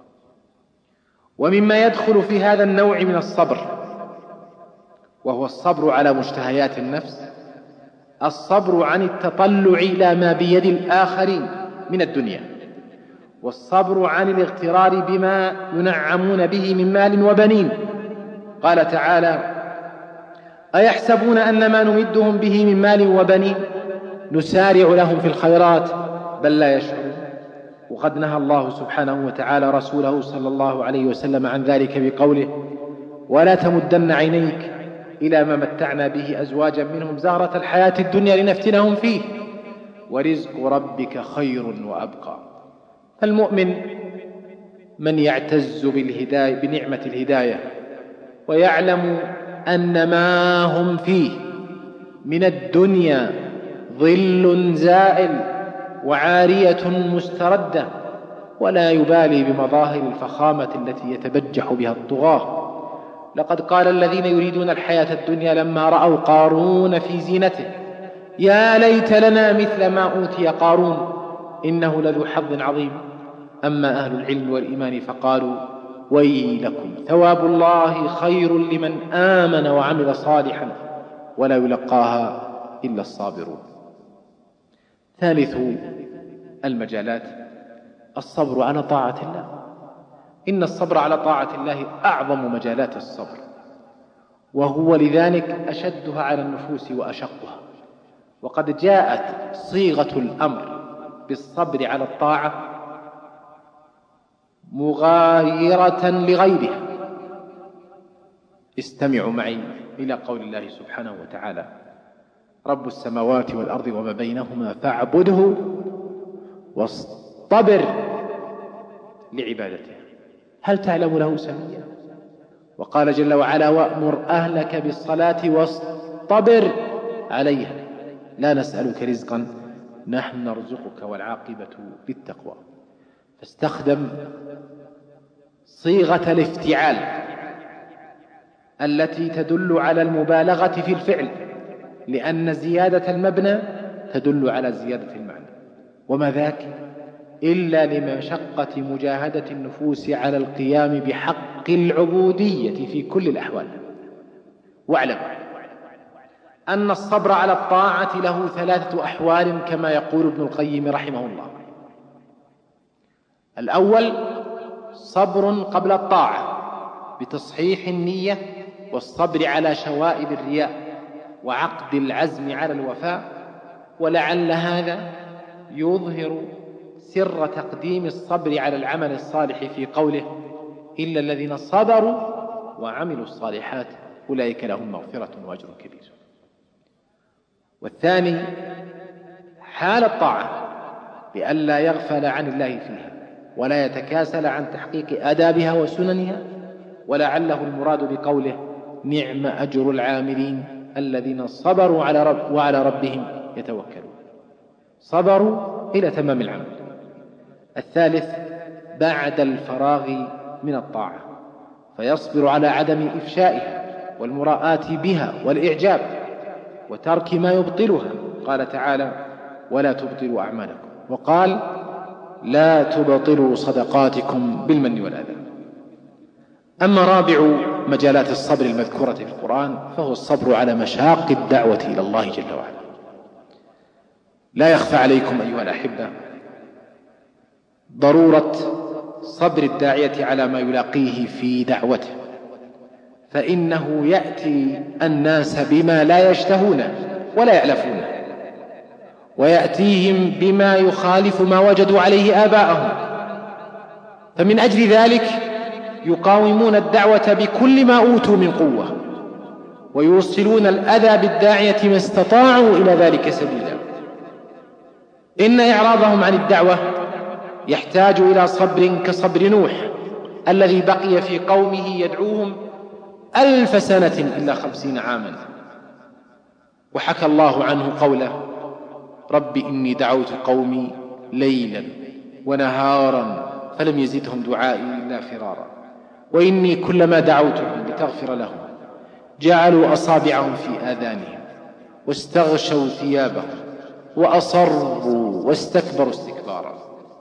ومما يدخل في هذا النوع من الصبر وهو الصبر على مشتهيات النفس الصبر عن التطلع إلى ما بيد الآخرين من الدنيا، والصبر عن الاغترار بما ينعمون به من مال وبنين. قال تعالى: أيحسبون أن ما نمدهم به من مال وبنين نسارع لهم في الخيرات بل لا يشعرون. وقد نهى الله سبحانه وتعالى رسوله صلى الله عليه وسلم عن ذلك بقوله: ولا تمدن عينيك إلى ما متعنا به أزواجا منهم زهرة الحياة الدنيا لنفتنهم فيه ورزق ربك خير وأبقى. فالمؤمن من يعتز بنعمة الهداية ويعلم أن ما هم فيه من الدنيا ظل زائل وعارية مستردة، ولا يبالي بمظاهر الفخامة التي يتبجح بها الطغاة. لقد قال الذين يريدون الحياة الدنيا لما رأوا قارون في زينته: يا ليت لنا مثل ما أوتي قارون إنه لذو حظ عظيم. أما أهل العلم والإيمان فقالوا: ويلكم ثواب الله خير لمن آمن وعمل صالحا ولا يلقاها إلا الصابرون. ثالث المجالات الصبر على طاعة الله. إن الصبر على طاعة الله أعظم مجالات الصبر، وهو لذلك أشدها على النفوس وأشقها. وقد جاءت صيغة الأمر بالصبر على الطاعة مغايرة لغيرها. استمعوا معي إلى قول الله سبحانه وتعالى: رب السماوات والأرض وما بينهما فاعبده واصطبر لعبادته هل تعلم له سميا. وقال جل وعلا: وأمر أهلك بالصلاة واصطبر عليها لا نسألك رزقا نحن نرزقك والعاقبة للتقوى. فاستخدم صيغة الافتعال التي تدل على المبالغة في الفعل، لأن زيادة المبنى تدل على زيادة المعنى، وما ذاك إلا لمشقة مجاهدة النفوس على القيام بحق العبودية في كل الأحوال. واعلم أن الصبر على الطاعة له 3 أحوال كما يقول ابن القيم رحمه الله. الأول صبر قبل الطاعة بتصحيح النية والصبر على شوائب الرياء وعقد العزم على الوفاء، ولعل هذا يظهر سر تقديم الصبر على العمل الصالح في قوله: إلا الذين صبروا وعملوا الصالحات أولئك لهم مغفرة وأجر كبير. والثاني حال الطاعة بألا يغفل عن الله فيها ولا يتكاسل عن تحقيق آدابها وسننها، ولعله المراد بقوله: نعم أجر العاملين الذين صبروا وعلى ربهم يتوكلون. صبروا إلى تمام العمل. الثالث بعد الفراغ من الطاعة فيصبر على عدم إفشائها والمراءة بها والإعجاب وترك ما يبطلها. قال تعالى: ولا تبطلوا أعمالكم، وقال: لا تبطلوا صدقاتكم بالمن والأذى. أما رابع مجالات الصبر المذكورة في القرآن فهو الصبر على مشاق الدعوة إلى الله جل وعلا. لا يخفى عليكم أيها الأحبة ضرورة صبر الداعية على ما يلاقيه في دعوته، فإنه يأتي الناس بما لا يشتهونه ولا يألفونه، ويأتيهم بما يخالف ما وجدوا عليه آباءهم، فمن أجل ذلك يقاومون الدعوة بكل ما أوتوا من قوة، ويوصلون الأذى بالداعية ما استطاعوا إلى ذلك سبيلا. إن إعراضهم عن الدعوة يحتاج إلى صبر كصبر نوح الذي بقي في قومه يدعوهم 1000 سنة إلا 50 عاما، وحكى الله عنه قوله: رب إني دعوت قومي ليلا ونهارا فلم يزدهم دعائي إلا فرارا، وإني كلما دعوتهم لتغفر لهم جعلوا أصابعهم في آذانهم واستغشوا ثيابهم وأصروا واستكبروا استكبارا.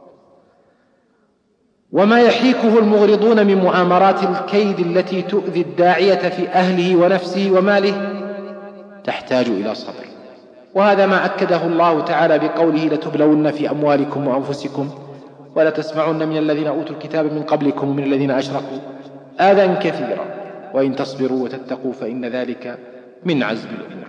وما يحيكه المغرضون من مؤامرات الكيد التي تؤذي الداعية في أهله ونفسه وماله تحتاج إلى صبر، وهذا ما أكده الله تعالى بقوله: لتبلون في أموالكم وأنفسكم ولتسمعن من الذين أوتوا الكتاب من قبلكم ومن الذين أشركوا آذى كثيرا وإن تصبروا وتتقوا فإن ذلك من عزم الأمور.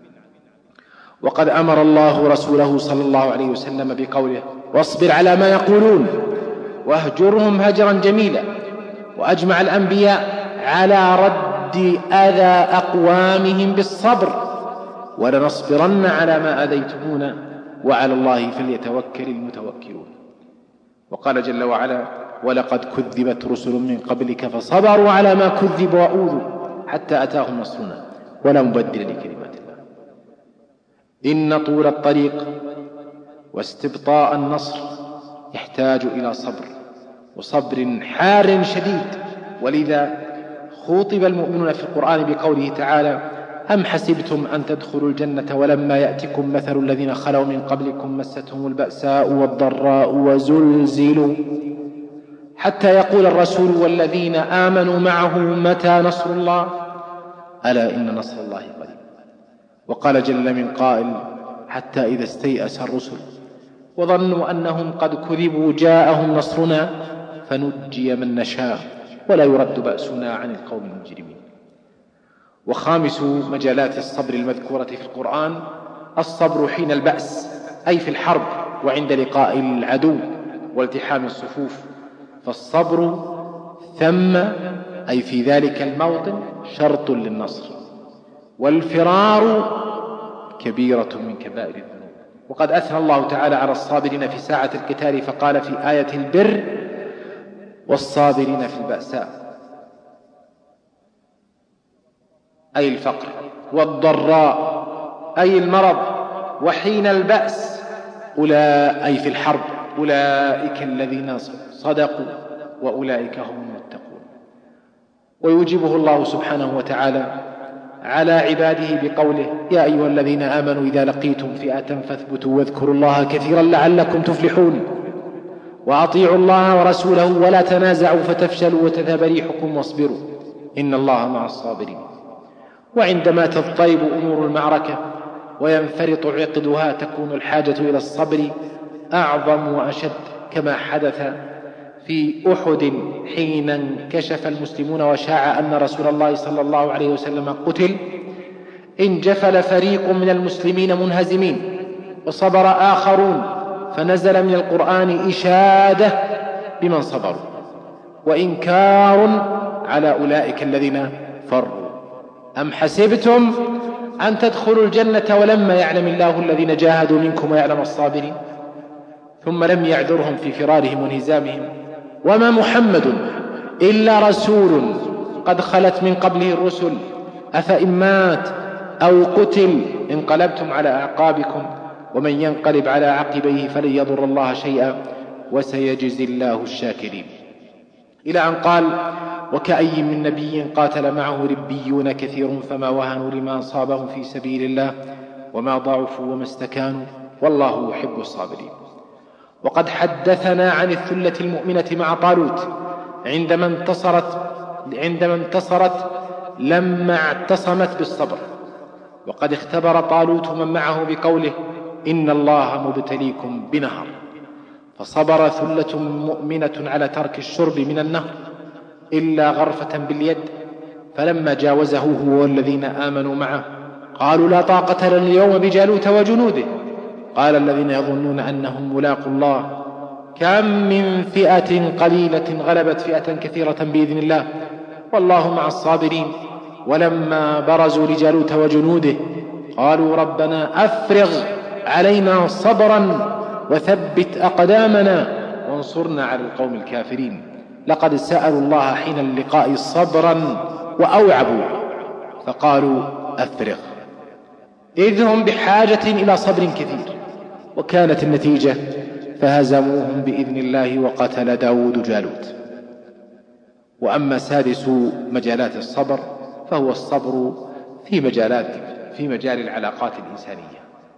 وقد أمر الله رسوله صلى الله عليه وسلم بقوله: واصبر على ما يقولون واهجرهم هجرا جميلا. وأجمع الأنبياء على رد أذى أقوامهم بالصبر: ولنصبرن على ما أذيتمونا وعلى الله فليتوكل المتوكلون. وقال جل وعلا: ولقد كذبت رسل من قبلك فصبروا على ما كذبوا وأوذوا حتى أتاهم نصرنا ولا مبدل لكلمات الله. إن طول الطريق واستبطاء النصر يحتاج إلى صبر، وصبر حار شديد. ولذا خوطب المؤمنون في القرآن بقوله تعالى: أم حسبتم أن تدخلوا الجنة ولما يأتكم مثل الذين خلوا من قبلكم مستهم البأساء والضراء وزلزلوا حتى يقول الرسول والذين آمنوا معه متى نصر الله ألا إن نصر الله قريب. وقال جل من قائل: حتى إذا استيأس الرسل وظنوا أنهم قد كذبوا جاءهم نصرنا فنجي من نشاء ولا يرد بأسنا عن القوم المجرمين. وخامس مجالات الصبر المذكورة في القرآن الصبر حين البأس، أي في الحرب وعند لقاء العدو والتحام الصفوف، فالصبر ثم أي في ذلك الموطن شرط للنصر، والفرار كبيرة من كبائر الذنوب. وقد أثنى الله تعالى على الصابرين في ساعة القتال فقال في آية البر: والصابرين في البأساء أي الفقر، والضراء أي المرض، وحين البأس أي في الحرب أولئك الذين صدقوا وأولئك هم المتقون. ويوجبه الله سبحانه وتعالى على عباده بقوله: يا أيها الذين آمنوا إذا لقيتم فئة فاثبتوا واذكروا الله كثيرا لعلكم تفلحون وأطيعوا الله ورسوله ولا تنازعوا فتفشلوا وتذهب ريحكم واصبروا إن الله مع الصابرين. وعندما تضطرب أمور المعركة وينفرط عقدها تكون الحاجة إلى الصبر أعظم وأشد، كما حدث في أحد حين انكشف المسلمون وشاع أن رسول الله صلى الله عليه وسلم قتل. انجفل فريق من المسلمين منهزمين وصبر آخرون، فنزل من القرآن إشادة بمن صبروا وإنكار على أولئك الذين فروا. أم حسبتم أن تدخلوا الجنة ولما يعلم الله الذين جاهدوا منكم ويعلم الصابرين، ثم لم يعذرهم في فرارهم وانهزامهم. وما محمد إلا رسول قد خلت من قبله الرسل أفإن مات أو قتل انقلبتم على أعقابكم ومن ينقلب على عقبيه فلن يضر الله شيئا وسيجزي الله الشاكرين. إلى أن قال: وكأي من نبي قاتل معه ربيون كثير فما وهنوا لما أصابهم في سبيل الله وما ضعفوا وما استكانوا والله يحب الصابرين. وقد حدثنا عن الثلة المؤمنة مع طالوت عندما انتصرت لما اعتصمت بالصبر. وقد اختبر طالوت من معه بقوله: إن الله مبتليكم بنهر فصبر ثلة مؤمنة على ترك الشرب من النهر إلا غرفة باليد، فلما جاوزه هو والذين آمنوا معه قالوا لا طاقة لنا اليوم بجالوت وجنوده. قال الذين يظنون أنهم ملاقوا الله كم من فئة قليلة غلبت فئة كثيرة بإذن الله والله مع الصابرين. ولما برزوا لجالوت وجنوده قالوا ربنا أفرغ علينا صبرا وثبت أقدامنا وانصرنا على القوم الكافرين. لقد سألوا الله حين اللقاء صبرا وأوعبوا فقالوا أفرغ، إذ هم بحاجة إلى صبر كثير. وكانت النتيجة فهزموهم بإذن الله وقتل داود جالوت. وأما سادس مجالات الصبر فهو الصبر في مجال العلاقات الإنسانية.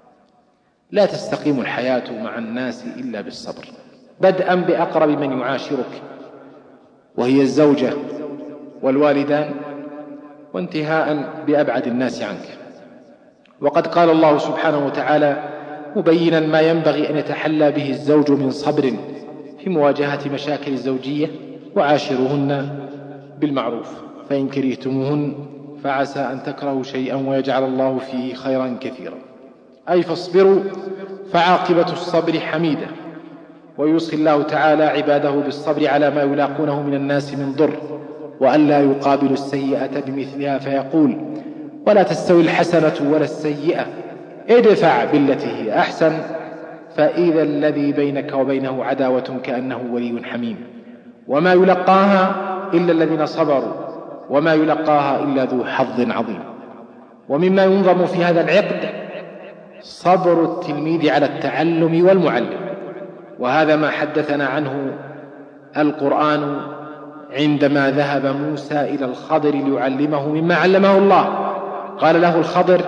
لا تستقيم الحياة مع الناس إلا بالصبر، بدءا بأقرب من يعاشرك وهي الزوجة والوالدان، وانتهاء بأبعد الناس عنك. وقد قال الله سبحانه وتعالى مبينا ما ينبغي أن يتحلى به الزوج من صبر في مواجهة مشاكل الزوجية: وعاشروهن بالمعروف فإن كرهتموهن فعسى أن تكرهوا شيئا ويجعل الله فيه خيرا كثيرا. أي فاصبروا، فعاقبة الصبر حميدة. ويوصي الله تعالى عباده بالصبر على ما يلاقونه من الناس من ضر، وأن لا يقابلوا السيئة بمثلها، فيقول ولا تستوي الحسنة ولا السيئة ادفع بالتي هي أحسن فإذا الذي بينك وبينه عداوة كأنه ولي حميم. وما يلقاها إلا الذين صبروا وما يلقاها إلا ذو حظ عظيم. ومما ينظم في هذا العقد صبر التلميذ على التعلم والمعلم، وهذا ما حدثنا عنه القرآن عندما ذهب موسى إلى الخضر ليعلمه مما علمه الله. قال له الخضر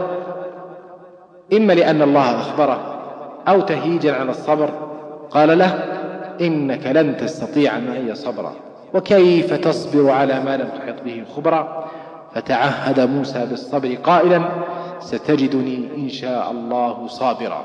إما لأن الله أخبره أو تهيجا على الصبر، قال له إنك لن تستطيع معي صبرا وكيف تصبر على ما لم تحط به خبرا. فتعهد موسى بالصبر قائلا ستجدني إن شاء الله صابرا.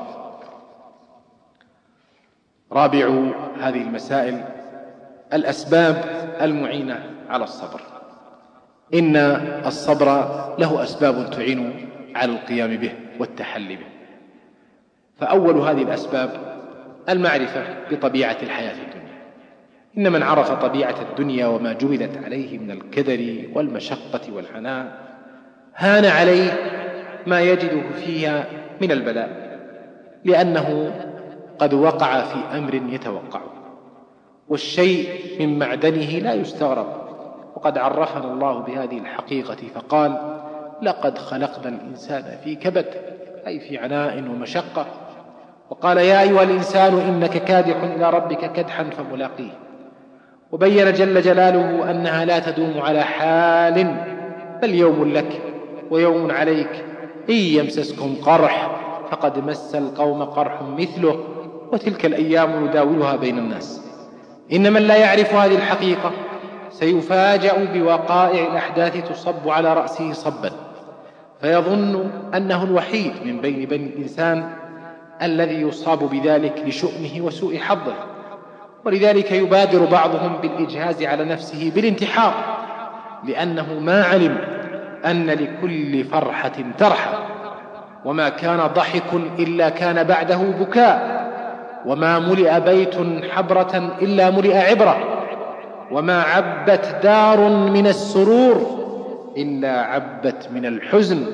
رابع هذه المسائل الأسباب المعينة على الصبر. إن الصبر له أسباب تعين على القيام به والتحلي به. فأول هذه الأسباب المعرفة بطبيعة الحياة الدنيا. إن من عرف طبيعة الدنيا وما جبلت عليه من الكدر والمشقة والعناء هان عليه ما يجده فيها من البلاء، لأنه قد وقع في أمر يتوقع، والشيء من معدنه لا يستغرب. وقد عرفنا الله بهذه الحقيقة فقال لقد خلقنا الإنسان في كبد، أي في عناء ومشقة. وقال يا أيها الإنسان إنك كادح إلى ربك كدحا فملاقيه. وبين جل جلاله أنها لا تدوم على حال، بل يوم لك ويوم عليك. إن يمسسكم قرح فقد مس القوم قرح مثله وتلك الأيام نداولها بين الناس. إن من لا يعرف هذه الحقيقة سيفاجأ بوقائع الأحداث تصب على رأسه صبا، فيظن أنه الوحيد من بين بني الإنسان الذي يصاب بذلك لشؤمه وسوء حظه. ولذلك يبادر بعضهم بالإجهاز على نفسه بالانتحار، لأنه ما علم أن لكل فرحة ترحى، وما كان ضحك إلا كان بعده بكاء، وما ملئ بيت حبرة إلا ملئ عبرة، وما عبت دار من السرور إلا عبت من الحزن،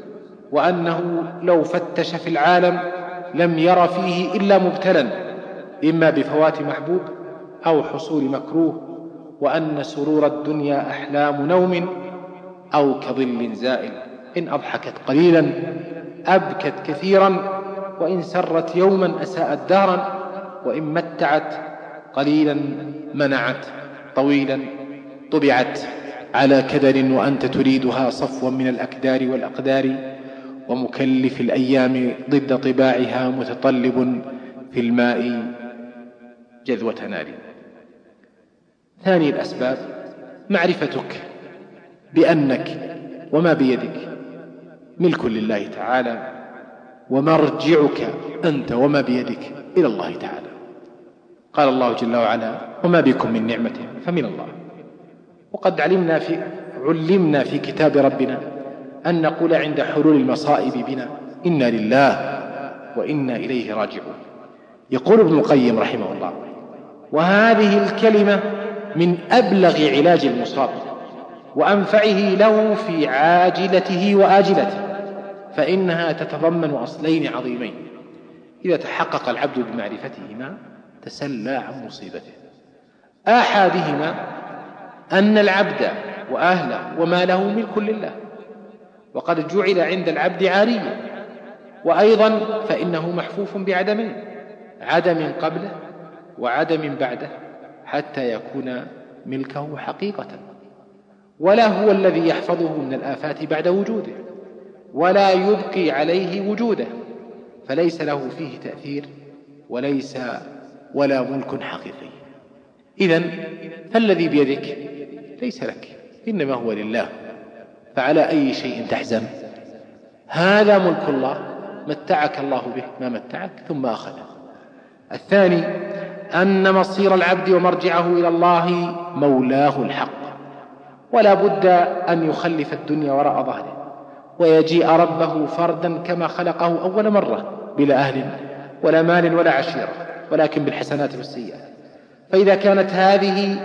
وأنه لو فتش في العالم لم ير فيه إلا مبتلا إما بفوات محبوب أو حصول مكروه، وأن سرور الدنيا أحلام نوم أو كظل زائل، إن أضحكت قليلا أبكت كثيرا، وإن سرت يوما أساءت دارا، وإن متعت قليلا منعت طويلا. طبعت على كدر وأنت تريدها صفوا من الأكدار والأقدار، ومكلف الأيام ضد طباعها متطلب في الماء جذوة نار. ثاني الأسباب معرفتك بأنك وما بيدك ملك لله تعالى، ومرجعك أنت وما بيدك إلى الله تعالى. قال الله جل وعلا: وما بكم من نعمة فمن الله. وقد علمنا في كتاب ربنا أن نقول عند حلول المصائب بنا: إنا لله وإنا إليه راجعون. يقول ابن القيم رحمه الله: وهذه الكلمة من أبلغ علاج المصاب وأنفعه له في عاجلته وآجلته، فإنها تتضمن أصلين عظيمين إذا تحقق العبد بمعرفتهما تسلى عن مصيبته. أحدهما أن العبد وأهله وماله ملك لله، وقد جعل عند العبد عاريا، وأيضا فإنه محفوف بعدمين: عدم قبله وعدم بعده، حتى يكون ملكه حقيقة. ولا هو الذي يحفظه من الآفات بعد وجوده، ولا يبقي عليه وجوده، فليس له فيه تأثير ولا ملك حقيقي. إذن فالذي بيدك ليس لك، إنما هو لله، فعلى أي شيء تحزن؟ هذا ملك الله متعك الله به ما متعك ثم أخذه. الثاني أن مصير العبد ومرجعه إلى الله مولاه الحق، ولا بد أن يخلف الدنيا وراء ظهره ويجيء ربه فردا كما خلقه أول مرة، بلا أهل ولا مال ولا عشيرة، ولكن بالحسنات والسيئات. فإذا كانت هذه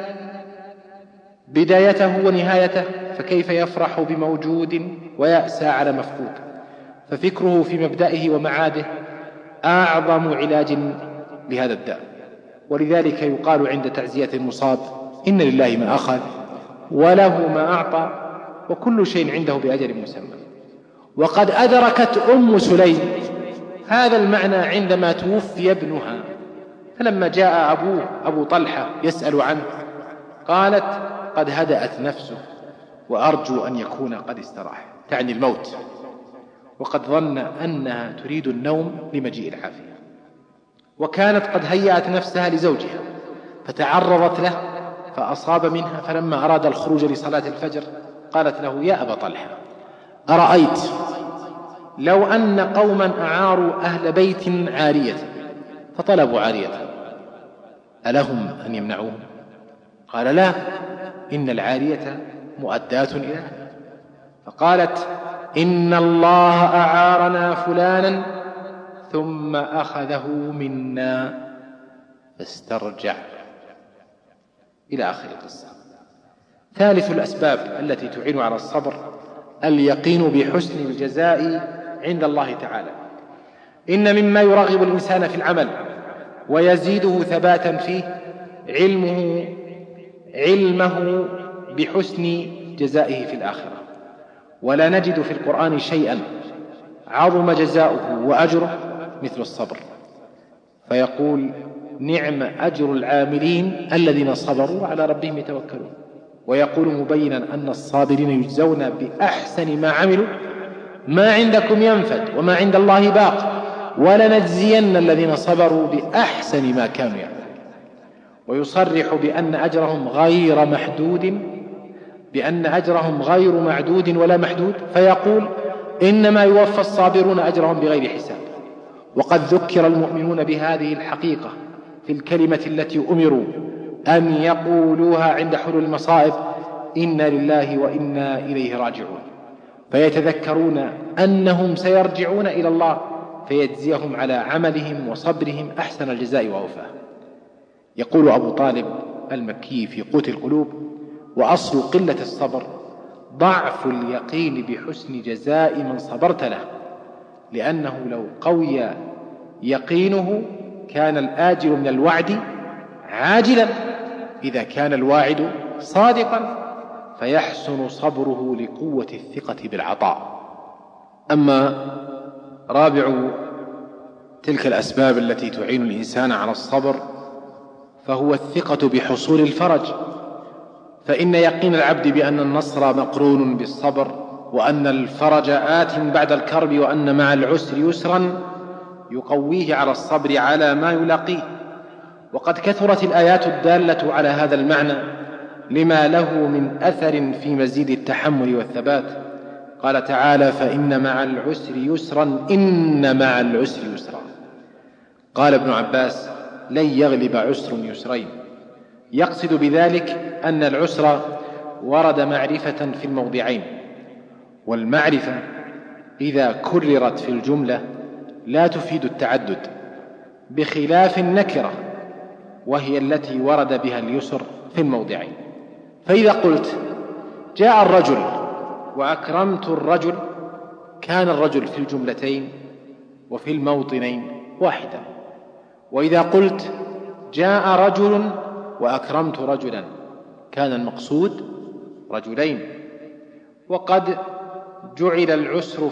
بدايته ونهايته فكيف يفرح بموجود ويأسى على مفقود؟ ففكره في مبدئه ومعاده أعظم علاج لهذا الداء. ولذلك يقال عند تعزية المصاب: إن لله ما أخذ وله ما أعطى وكل شيء عنده بأجل مسمى. وقد أدركت أم سليم هذا المعنى عندما توفي ابنها، فلما جاء أبوه أبو طلحة يسأل عنه قالت: قد هدأت نفسه وأرجو أن يكون قد استراح، تعني الموت، وقد ظن أنها تريد النوم لمجيء العافية. وكانت قد هيأت نفسها لزوجها فتعرضت له فأصاب منها، فلما أراد الخروج لصلاة الفجر قالت له: يا أبا طلحة، أرأيت لو أن قوما أعاروا أهل بيت عارية فطلبوا عارية، ألهم أن يمنعوهم؟ قال: لا، إن العارية مؤداة إلى أهلها. فقالت: إن الله أعارنا فلانا ثم أخذه منا فاسترجع، إلى آخر القصة. ثالث الأسباب التي تعين على الصبر اليقين بحسن الجزاء عند الله تعالى. إن مما يرغب الإنسان في العمل ويزيده ثباتا فيه علمه بحسن جزائه في الآخرة. ولا نجد في القرآن شيئا عظم جزاؤه وأجره مثل الصبر، فيقول: نعم أجر العاملين الذين صبروا على ربهم يتوكلون. ويقول مبينا أن الصابرين يجزون بأحسن ما عملوا: ما عندكم ينفد وما عند الله باق ولنجزين الذين صبروا بأحسن ما كانوا يعملون. ويصرح بأن أجرهم غير معدود ولا محدود، فيقول: إنما يوفى الصابرون أجرهم بغير حساب. وقد ذكر المؤمنون بهذه الحقيقة في الكلمة التي أمروا أن يقولوها عند حلول المصائب: إنا لله وإنا إليه راجعون، فيتذكرون أنهم سيرجعون إلى الله فيجزيهم على عملهم وصبرهم أحسن الجزاء وأوفاه. يقول أبو طالب المكي في قوت القلوب: وأصل قلة الصبر ضعف اليقين بحسن جزاء من صبرت له، لأنه لو قوي يقينه كان الآجل من الوعد عاجلا إذا كان الواعد صادقا، فيحسن صبره لقوة الثقة بالعطاء. أما رابع تلك الأسباب التي تعين الإنسان على الصبر فهو الثقة بحصول الفرج، فإن يقين العبد بأن النصر مقرون بالصبر، وأن الفرج آت بعد الكرب، وأن مع العسر يسرا يقويه على الصبر على ما يلاقيه. وقد كثرت الآيات الدالة على هذا المعنى لما له من أثر في مزيد التحمل والثبات. قال تعالى: فإن مع العسر يسرا إن مع العسر يسرا. قال ابن عباس: لن يغلب عسر يسرين. يقصد بذلك أن العسر ورد معرفة في الموضعين، والمعرفة إذا كررت في الجملة لا تفيد التعدد، بخلاف النكرة وهي التي ورد بها اليسر في الموضعين. فإذا قلت جاء الرجل وأكرمت الرجل، كان الرجل في الجملتين وفي الموطنين واحدا. وإذا قلت جاء رجل وأكرمت رجلا، كان المقصود رجلين. وقد جعل اليسر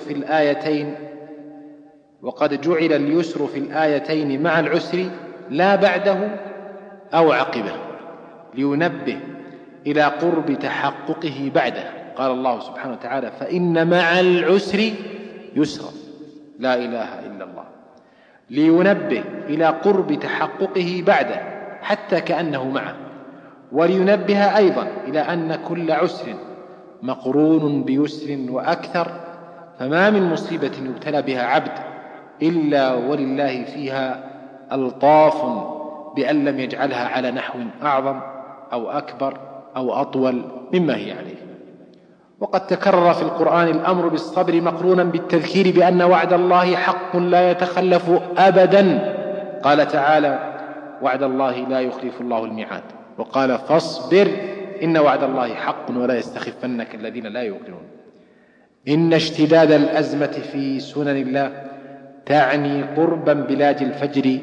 في الآيتين مع العسر لا بعده أو عقبه، لينبه إلى قرب تحققه بعده. قال الله سبحانه وتعالى: فإن مع العسر يسرا، لا إله إلا الله، لينبه إلى قرب تحققه بعده حتى كأنه معه، ولينبه أيضا إلى أن كل عسر مقرون بيسر وأكثر، فما من مصيبة يبتلى بها عبد إلا ولله فيها ألطاف بأن لم يجعلها على نحو أعظم أو أكبر أو أطول مما هي عليه. وقد تكرر في القرآن الأمر بالصبر مقرونا بالتذكير بأن وعد الله حق لا يتخلف أبدا. قال تعالى: وعد الله لا يخلف الله الميعاد. وقال: فاصبر إن وعد الله حق ولا يستخفنك الذين لا يوقنون. إن اشتداد الأزمة في سنن الله تعني قرب بلاد الفجر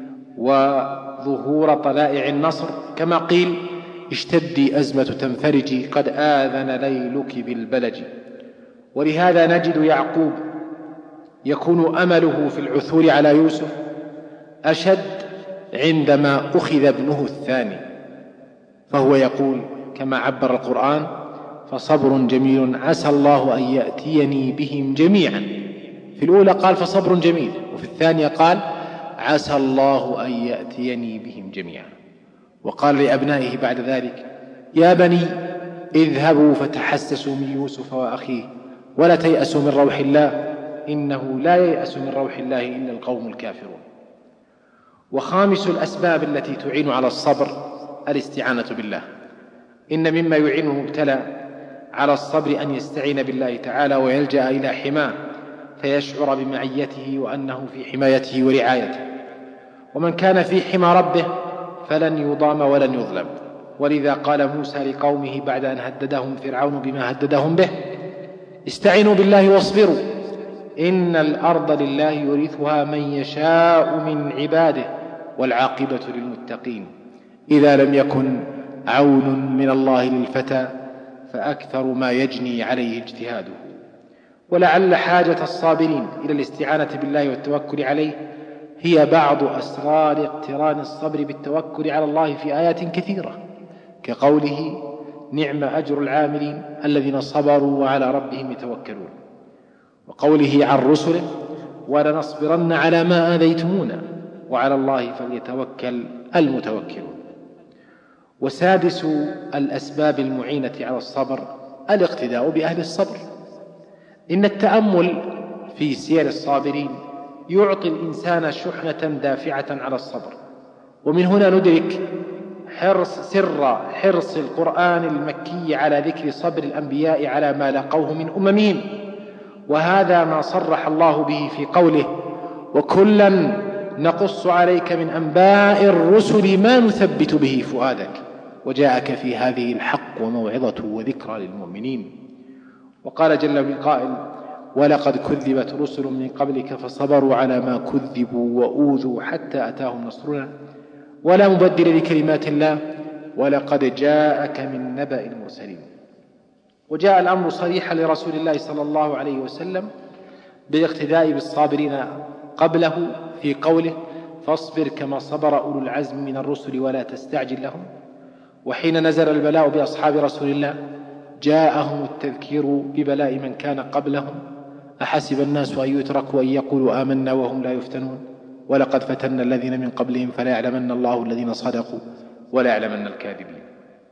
وظهور طلائع النصر، كما قيل: اشتدي أزمة تنفرجي قد آذن ليلك بالبلج. ولهذا نجد يعقوب يكون أمله في العثور على يوسف أشد عندما أخذ ابنه الثاني، فهو يقول كما عبر القرآن: فصبر جميل عسى الله أن يأتيني بهم جميعا. في الأولى قال فصبر جميل، وفي الثانية قال عسى الله أن يأتيني بهم جميعا. وقال لأبنائه بعد ذلك: يا بني اذهبوا فتحسسوا من يوسف وأخيه ولا تيأسوا من روح الله إنه لا ييأس من روح الله إلا القوم الكافرون. وخامس الأسباب التي تعين على الصبر الاستعانة بالله. إن مما يعين المبتلى على الصبر أن يستعين بالله تعالى ويلجأ إلى حماه، فيشعر بمعيته وأنه في حمايته ورعايته. ومن كان في حمى ربه فلن يضام ولن يظلم. ولذا قال موسى لقومه بعد أن هددهم فرعون بما هددهم به: استعينوا بالله واصبروا إن الأرض لله يورثها من يشاء من عباده والعاقبة للمتقين. إذا لم يكن عون من الله للفتى فأكثر ما يجني عليه اجتهاده. ولعل حاجة الصابرين إلى الاستعانة بالله والتوكل عليه هي بعض أسرار اقتران الصبر بالتوكل على الله في آيات كثيرة، كقوله: نعم أجر العاملين الذين صبروا وعلى ربهم يتوكلون، وقوله عن رسله: ولنصبرن على ما آذيتمونا وعلى الله فليتوكل المتوكلون. وسادس الأسباب المعينة على الصبر الاقتداء بأهل الصبر. إن التأمل في سير الصابرين يعطي الإنسان شحنة دافعة على الصبر. ومن هنا ندرك سر حرص القرآن المكي على ذكر صبر الأنبياء على ما لاقوه من أممهم، وهذا ما صرح الله به في قوله: وكلا نقص عليك من أنباء الرسل ما نثبت به فؤادك وجاءك في هذه الحق وموعظة وذكرى للمؤمنين. وقال جل من قائل: ولقد كذبت رسل من قبلك فصبروا على ما كذبوا وأوذوا حتى أتاهم نصرنا ولا مبدل لكلمات الله ولقد جاءك من نبأ المرسلين. وجاء الأمر صريحا لرسول الله صلى الله عليه وسلم بالاقتداء بالصابرين قبله في قوله: فاصبر كما صبر أولو العزم من الرسل ولا تستعجل لهم. وحين نزل البلاء بأصحاب رسول الله جاءهم التذكير ببلاء من كان قبلهم: أحسب الناس أن يتركوا أن يقولوا آمنا وهم لا يفتنون ولقد فتنا الذين من قبلهم فلا يعلمن الله الذين صدقوا ولا يعلمن الكاذبين.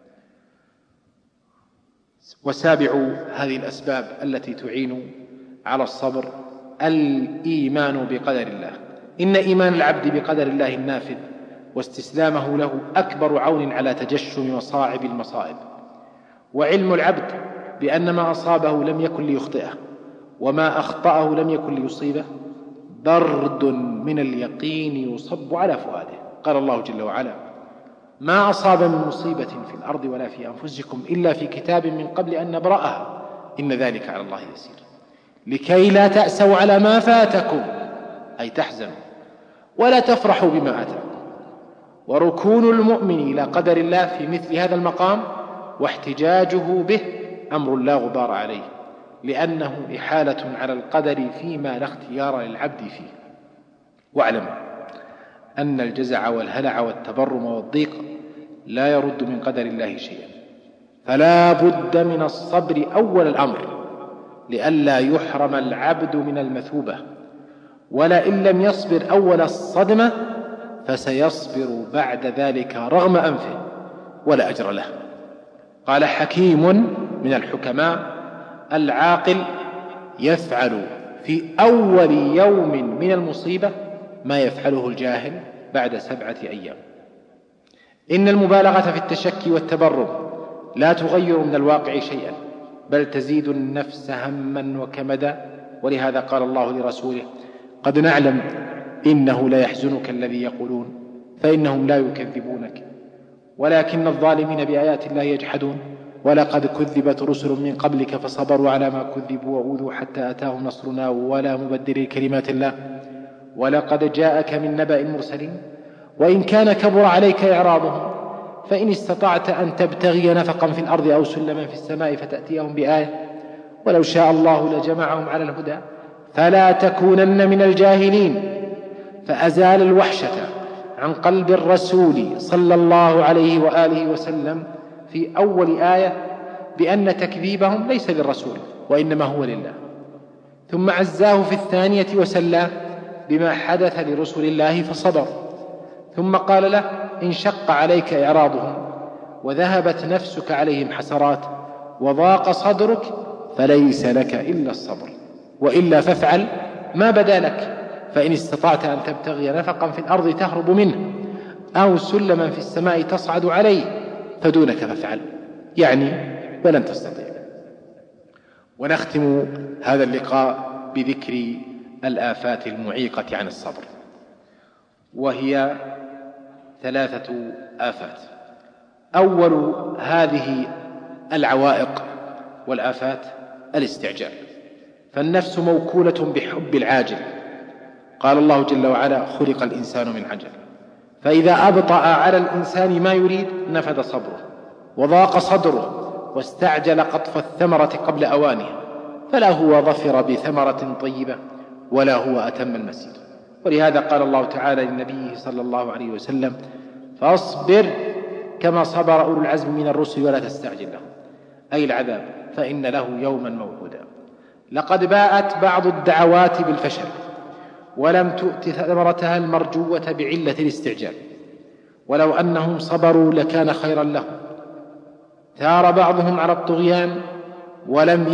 وسابع هذه الأسباب التي تعين على الصبر الإيمان بقدر الله. إن إيمان العبد بقدر الله النافذ واستسلامه له أكبر عون على تجشم مصاعب المصائب. وعلم العبد بأن ما أصابه لم يكن ليخطئه وما أخطأه لم يكن ليصيبه برد من اليقين يصب على فؤاده. قال الله جل وعلا: ما أصاب من مصيبة في الأرض ولا في أنفسكم إلا في كتاب من قبل أن نبرأها إن ذلك على الله يسير لكي لا تأسوا على ما فاتكم أي تحزنوا ولا تفرحوا بما آتاكم. وركون المؤمن إلى قدر الله في مثل هذا المقام واحتجاجه به أمر لا غبار عليه، لأنه إحالة على القدر فيما لا اختيار للعبد فيه. واعلم أن الجزع والهلع والتبرم والضيق لا يرد من قدر الله شيئا، فلا بد من الصبر أول الأمر لئلا يحرم العبد من المثوبة، ولئن لم يصبر أول الصدمة فسيصبر بعد ذلك رغم أنفه ولا أجر له. قال حكيم من الحكماء: العاقل يفعل في أول يوم من المصيبة ما يفعله الجاهل بعد 7 أيام. إن المبالغة في التشكي والتبرم لا تغير من الواقع شيئا، بل تزيد النفس هما وكمدا. ولهذا قال الله لرسوله: قد نعلم إنه لا يحزنك الذي يقولون فإنهم لا يكذبونك ولكن الظالمين بآيات الله يجحدون ولقد كذبت رسل من قبلك فصبروا على ما كذبوا وأوذوا حتى أتاهم نصرنا ولا مبدل لكلمات الله ولقد جاءك من نبأ المرسلين وإن كان كبر عليك إعراضهم فإن استطعت أن تبتغي نفقا في الأرض أو سلما في السماء فتأتيهم بآية ولو شاء الله لجمعهم على الهدى فلا تكونن من الجاهلين. فأزال الوحشة عن قلب الرسول صلى الله عليه وآله وسلم في أول آية بأن تكذيبهم ليس للرسول وإنما هو لله، ثم عزاه في الثانية وسلاه بما حدث لرسل الله فصبر، ثم قال له: إن شق عليك إعراضهم وذهبت نفسك عليهم حسرات وضاق صدرك فليس لك إلا الصبر وإلا فافعل ما بدا لك، فإن استطعت أن تبتغي نفقا في الأرض تهرب منه أو سلما في السماء تصعد عليه فدونك فافعل، يعني ولن تستطيع. ونختم هذا اللقاء بذكر الآفات المعيقة عن الصبر، وهي 3 آفات. أول هذه العوائق والآفات الاستعجال، فالنفس موكولة بحب العاجل. قال الله جل وعلا: خلق الإنسان من عجل، فإذا أبطأ على الإنسان ما يريد نفد صبره وضاق صدره واستعجل قطف الثمرة قبل أوانها، فلا هو ظفر بثمرة طيبة ولا هو أتم المسير. ولهذا قال الله تعالى لنبيه صلى الله عليه وسلم: فاصبر كما صبر أولو العزم من الرسل ولا تستعجل لهم، أي العذاب، فإن له يوما موعودا. لقد باءت بعض الدعوات بالفشل ولم تؤت ثمرتها المرجوة بعلة الاستعجال، ولو أنهم صبروا لكان خيرا لهم. ثار بعضهم على الطغيان ولما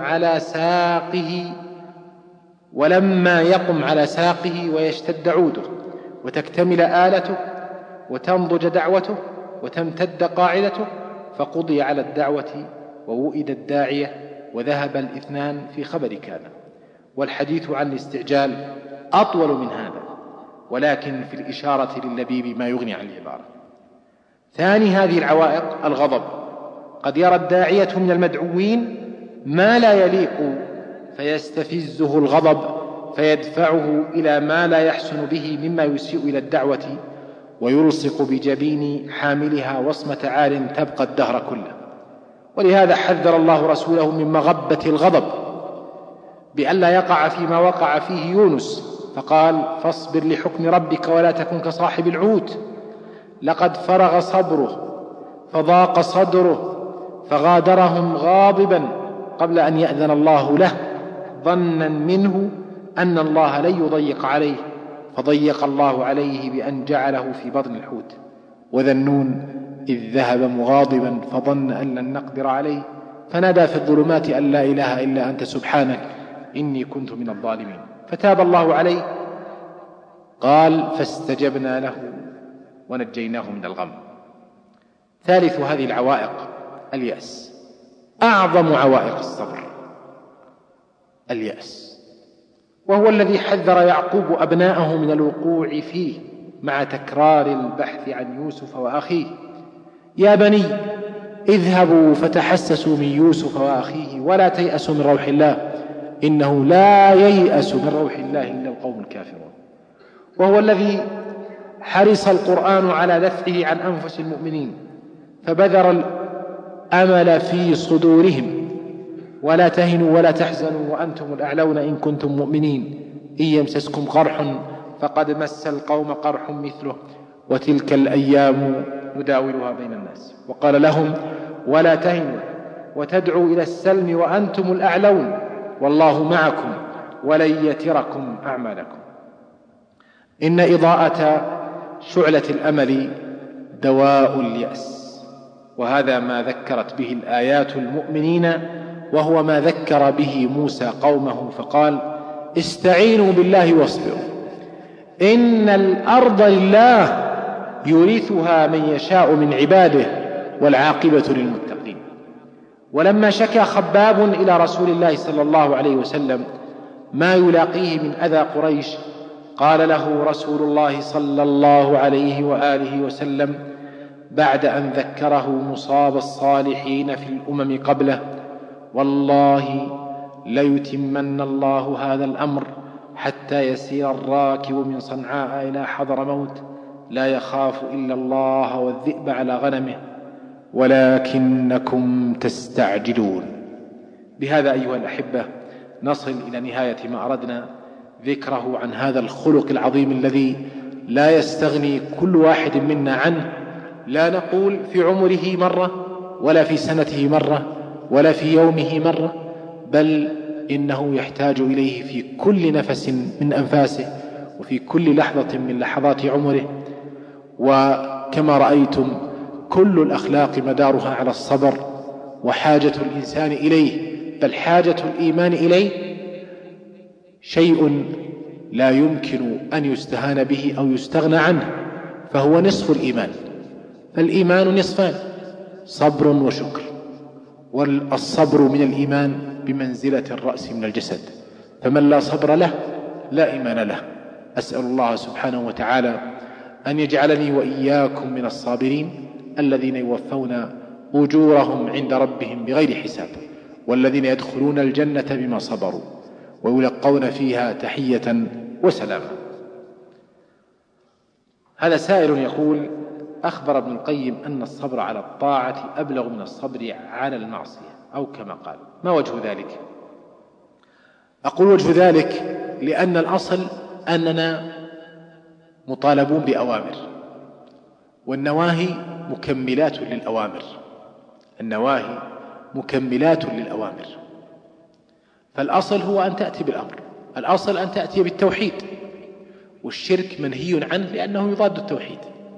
يقم على ساقه ويشتد عوده وتكتمل آلته وتنضج دعوته وتمتد قاعدته فقضي على الدعوة ووئد الداعية وذهب الاثنان في خبر كان. والحديث عن الاستعجال أطول من هذا، ولكن في الإشارة لللبيب ما يغني عن العبارة. ثاني هذه العوائق الغضب. قد يرى الداعية من المدعوين ما لا يليق فيستفزه الغضب فيدفعه إلى ما لا يحسن به مما يسيء إلى الدعوة ويلصق بجبين حاملها وصمة عال تبقى الدهر كله. ولهذا حذر الله رسوله من مغبة الغضب بألا يقع فيما وقع فيه يونس، فقال: فاصبر لحكم ربك ولا تكن كصاحب الحوت لقد فرغ صبره فضاق صدره فغادرهم غاضبا قبل أن يأذن الله له ظنا منه أن الله لن يضيق عليه فضيق الله عليه بأن جعله في بطن الحوت. وذا النون إذ ذهب مغاضبا فظن أن لن نقدر عليه فنادى في الظلمات أن لا إله إلا أنت سبحانك إني كنت من الظالمين فتاب الله عليه. قال: فاستجبنا له ونجيناه من الغم. ثالث هذه العوائق اليأس. أعظم عوائق الصبر اليأس، وهو الذي حذر يعقوب أبناءه من الوقوع فيه مع تكرار البحث عن يوسف وأخيه: يا بني اذهبوا فتحسسوا من يوسف وأخيه ولا تيأسوا من روح الله إنه لا ييأس من روح الله إلا القوم الكافرون. وهو الذي حرص القرآن على دفعه عن أنفس المؤمنين، فبذر الأمل في صدورهم: ولا تهنوا ولا تحزنوا وأنتم الأعلون إن كنتم مؤمنين، إن يمسسكم قرح فقد مس القوم قرح مثله وتلك الأيام نداولها بين الناس. وقال لهم: ولا تهنوا وتدعوا إلى السلم وأنتم الأعلون والله معكم ولن يتركم أعمالكم. إن إضاءة شعلة الأمل دواء اليأس، وهذا ما ذكرت به الآيات المؤمنين، وهو ما ذكر به موسى قومه فقال: استعينوا بالله واصبروا إن الأرض لله يورثها من يشاء من عباده والعاقبة للمتقين. ولما شكى خباب إلى رسول الله صلى الله عليه وسلم ما يلاقيه من أذى قريش، قال له رسول الله صلى الله عليه وآله وسلم بعد أن ذكره مصاب الصالحين في الأمم قبله: والله ليتمن الله هذا الأمر حتى يسير الراكب من صنعاء إلى حضرموت لا يخاف إلا الله والذئب على غنمه ولكنكم تستعجلون. بهذا أيها الأحبة نصل إلى نهاية ما أردنا ذكره عن هذا الخلق العظيم الذي لا يستغني كل واحد منا عنه، لا نقول في عمره مرة ولا في سنته مرة ولا في يومه مرة، بل إنه يحتاج إليه في كل نفس من أنفاسه وفي كل لحظة من لحظات عمره. وكما رأيتم كل الأخلاق مدارها على الصبر، وحاجة الإنسان إليه بل حاجة الإيمان إليه شيء لا يمكن أن يستهان به أو يستغنى عنه، فهو نصف الإيمان. فالإيمان نصفان: صبر وشكر. والصبر من الإيمان بمنزلة الرأس من الجسد، فمن لا صبر له لا إيمان له. أسأل الله سبحانه وتعالى أن يجعلني وإياكم من الصابرين الذين يوفون أجورهم عند ربهم بغير حساب، والذين يدخلون الجنة بما صبروا ويلقون فيها تحية وسلاما. هذا سائل يقول: أخبر ابن القيم أن الصبر على الطاعة أبلغ من الصبر على المعصية، أو كما قال، ما وجه ذلك؟ أقول وجه ذلك لأن الأصل أننا مطالبون بأوامر، والنواهي مكملات للأوامر. النواهي مكملات للأوامر، فالأصل هو أن تأتي بالأمر، الأصل أن تأتي بالتوحيد، والشرك منهي عنه لأنه يضاد التوحيد،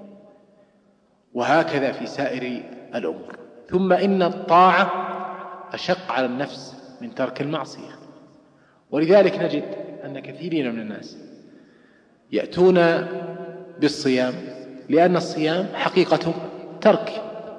وهكذا في سائر الأمور. ثم إن الطاعة أشق على النفس من ترك المعصية، ولذلك نجد أن كثيرين من الناس يأتون بالصيام لأن الصيام حقيقته ترك،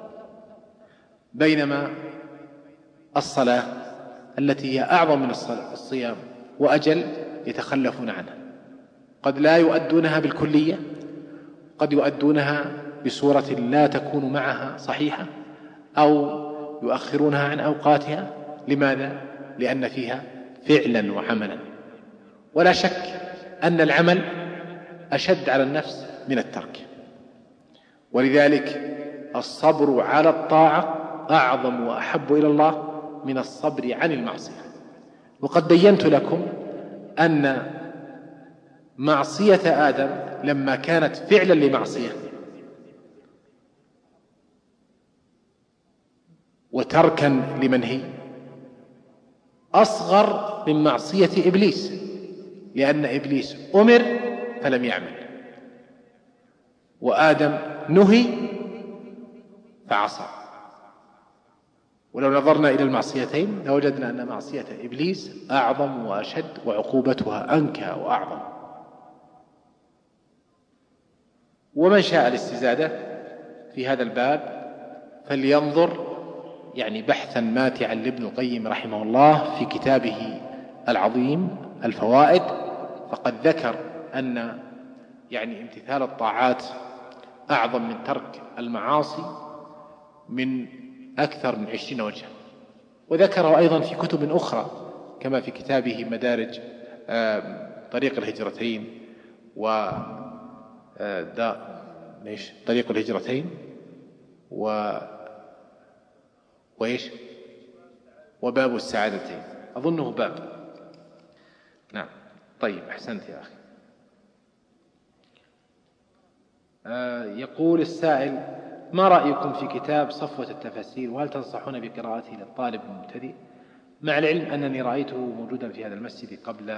بينما الصلاة التي هي أعظم من الصيام وأجل يتخلفون عنها. قد لا يؤدونها بالكلية، قد يؤدونها بصورة لا تكون معها صحيحة، أو يؤخرونها عن أوقاتها. لماذا؟ لأن فيها فعلا وعملا، ولا شك أن العمل أشد على النفس من الترك. ولذلك الصبر على الطاعة أعظم وأحب إلى الله من الصبر عن المعصية. وقد بينت لكم أن معصية آدم لما كانت فعلا لمعصية وتركا لمنهي أصغر من معصية إبليس، لأن إبليس أمر فلم يعمل، وآدم نهي فعصى. ولو نظرنا إلى المعصيتين لوجدنا أن معصية إبليس أعظم وأشد وعقوبتها أنكى وأعظم. ومن شاء الاستزادة في هذا الباب فلينظر بحثا ماتعا لابن القيم رحمه الله في كتابه العظيم الفوائد، فقد ذكر أن امتثال الطاعات أعظم من ترك المعاصي من أكثر من 20 وجها. وذكره أيضا في كتب أخرى كما في كتابه مدارج طريق الهجرتين طريق الهجرتين وباب السعادتين، أظنه باب. نعم. طيب، أحسنت يا أخي. يقول السائل: ما رأيكم في كتاب صفوة التفاسير، وهل تنصحون بقراءته للطالب المبتدئ؟ مع العلم أنني رأيته موجودا في هذا المسجد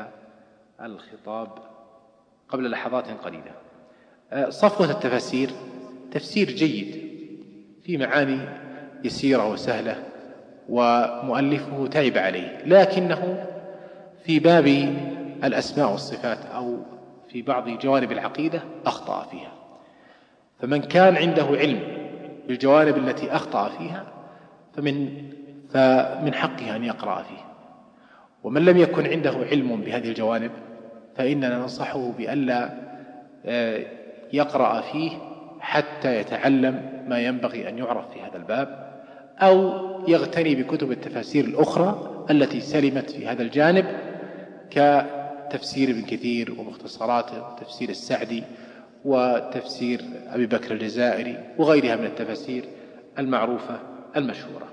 قبل لحظات قليلة. صفوة التفاسير تفسير جيد في معاني يسيرة وسهلة، ومؤلفه تعب عليه، لكنه في باب الأسماء والصفات أو في بعض جوانب العقيدة أخطأ فيها، فمن كان عنده علم بالجوانب التي أخطأ فيها فمن حقه أن يقرأ فيه، ومن لم يكن عنده علم بهذه الجوانب فإننا ننصحه بألا يقرأ فيه حتى يتعلم ما ينبغي أن يعرف في هذا الباب، أو يغتني بكتب التفاسير الأخرى التي سلمت في هذا الجانب كتفسير ابن كثير ومختصراته، وتفسير السعدي، وتفسير أبي بكر الجزائري، وغيرها من التفاسير المعروفة المشهورة.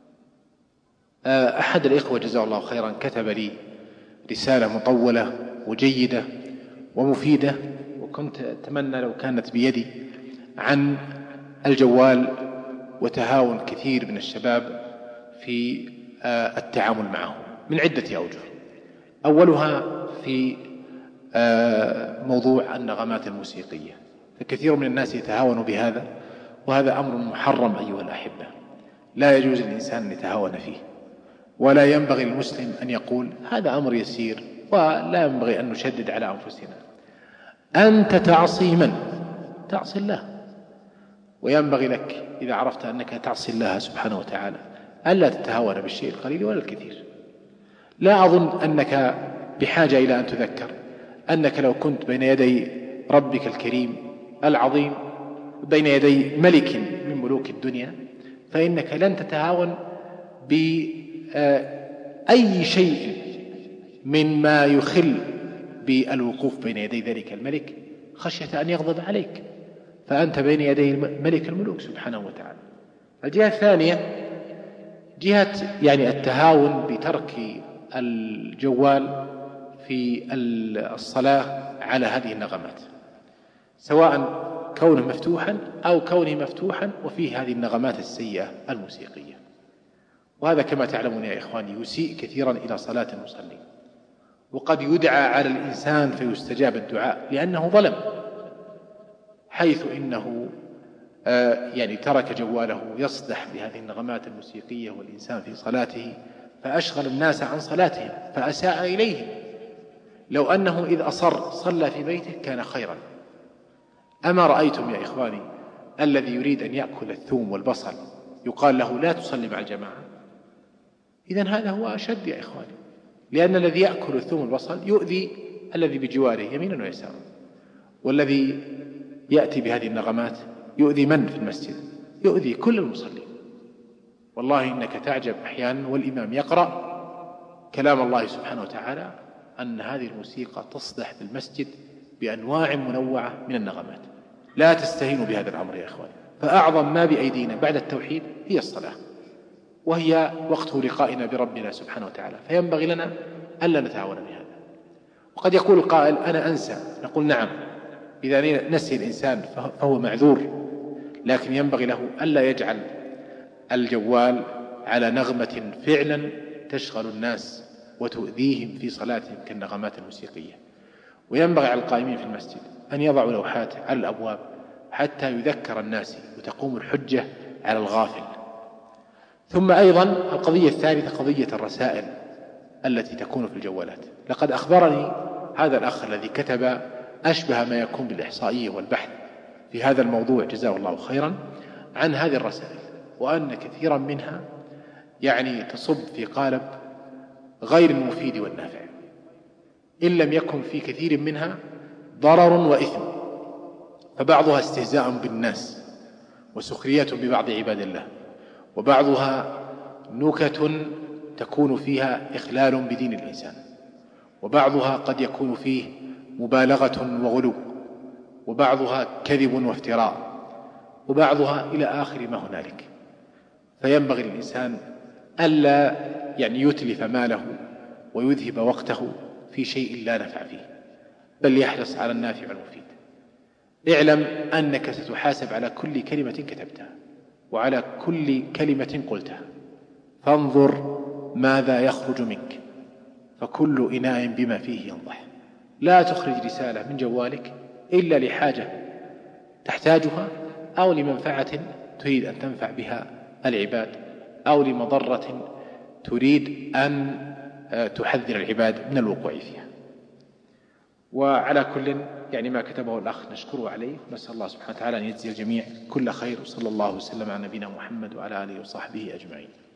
أحد الإخوة جزاه الله خيرا كتب لي رسالة مطولة وجيدة ومفيدة، وكنت أتمنى لو كانت بيدي، عن الجوال وتهاون كثير من الشباب في التعامل معه من عدة أوجه. أولها في موضوع النغمات الموسيقية، فكثير من الناس يتهاون بهذا، وهذا أمر محرم أيها الأحبة، لا يجوز للإنسان أن يتهاون فيه، ولا ينبغي المسلم أن يقول هذا أمر يسير، ولا ينبغي أن نشدد على أنفسنا. أنت تعصي من؟ تعصي الله، وينبغي لك إذا عرفت أنك تعصي الله سبحانه وتعالى ألا تتهاون بالشيء القليل ولا الكثير. لا أظن أنك بحاجة إلى أن تذكر أنك لو كنت بين يدي ربك الكريم العظيم، بين يدي ملك من ملوك الدنيا، فإنك لن تتهاون بأي شيء مما يخل بالوقوف بين يدي ذلك الملك خشية أن يغضب عليك، فأنت بين يدي ملك الملوك سبحانه وتعالى. الجهة الثانية جهة التهاون بترك الجوال في الصلاة على هذه النغمات، سواء كونه مفتوحا أو كونه مفتوحا وفيه هذه النغمات السيئة الموسيقية، وهذا كما تعلمون يا إخواني يسيء كثيرا إلى صلاة المصلين، وقد يدعى على الإنسان فيستجاب الدعاء لأنه ظلم، حيث إنه ترك جواله يصدح بهذه النغمات الموسيقية والإنسان في صلاته، فأشغل الناس عن صلاتهم فأساء إليهم. لو أنه إذ أصر صلى في بيته كان خيرا. أما رأيتم يا إخواني الذي يريد أن يأكل الثوم والبصل يقال له لا تصلي مع الجماعة؟ إذن هذا هو أشد يا إخواني، لأن الذي يأكل الثوم والبصل يؤذي الذي بجواره يمينا ويسارا، والذي يأتي بهذه النغمات يؤذي من في المسجد؟ يؤذي كل المصلين. والله إنك تعجب أحيانا والإمام يقرأ كلام الله سبحانه وتعالى أن هذه الموسيقى تصدح في المسجد بأنواع منوعة من النغمات. لا تستهينوا بهذا الأمر يا إخواني، فأعظم ما بأيدينا بعد التوحيد هي الصلاة، وهي وقت لقائنا بربنا سبحانه وتعالى، فينبغي لنا ألا نتعاون بهذا. وقد يقول القائل أنا أنسى، نقول نعم، إذا نسي الإنسان فهو معذور، لكن ينبغي له ألا يجعل الجوال على نغمة فعلا تشغل الناس وتؤذيهم في صلاتهم كالنغمات الموسيقية. وينبغي على القائمين في المسجد أن يضعوا لوحات على الأبواب حتى يذكر الناس وتقوم الحجة على الغافل. ثم أيضا القضية الثالثة قضية الرسائل التي تكون في الجوالات. لقد أخبرني هذا الأخ الذي كتب أشبه ما يكون بالإحصائية والبحث في هذا الموضوع جزاه الله خيرا عن هذه الرسائل، وأن كثيرا منها يعني تصب في قالب غير المفيد والنافع، إن لم يكن في كثير منها ضرر وإثم، فبعضها استهزاء بالناس وسخرية ببعض عباد الله، وبعضها نكت تكون فيها إخلال بدين الإنسان، وبعضها قد يكون فيه مبالغة وغلو، وبعضها كذب وافتراء، وبعضها إلى آخر ما هنالك. فينبغي للإنسان ألا يعني يتلف ماله ويذهب وقته في شيء لا نفع فيه، بل يحرص على النافع والمفيد. اعلم أنك ستحاسب على كل كلمة كتبتها وعلى كل كلمة قلتها، فانظر ماذا يخرج منك، فكل إناء بما فيه ينضح. لا تخرج رسالة من جوالك إلا لحاجة تحتاجها، أو لمنفعة تريد أن تنفع بها العباد، أو لمضرة تريد أن تحذر العباد من الوقوع فيها. وعلى كل يعني ما كتبه الأخ نشكره عليه، نسأل الله سبحانه وتعالى أن يجزي الجميع كل خير، وصلى الله وسلم على نبينا محمد وعلى آله وصحبه أجمعين.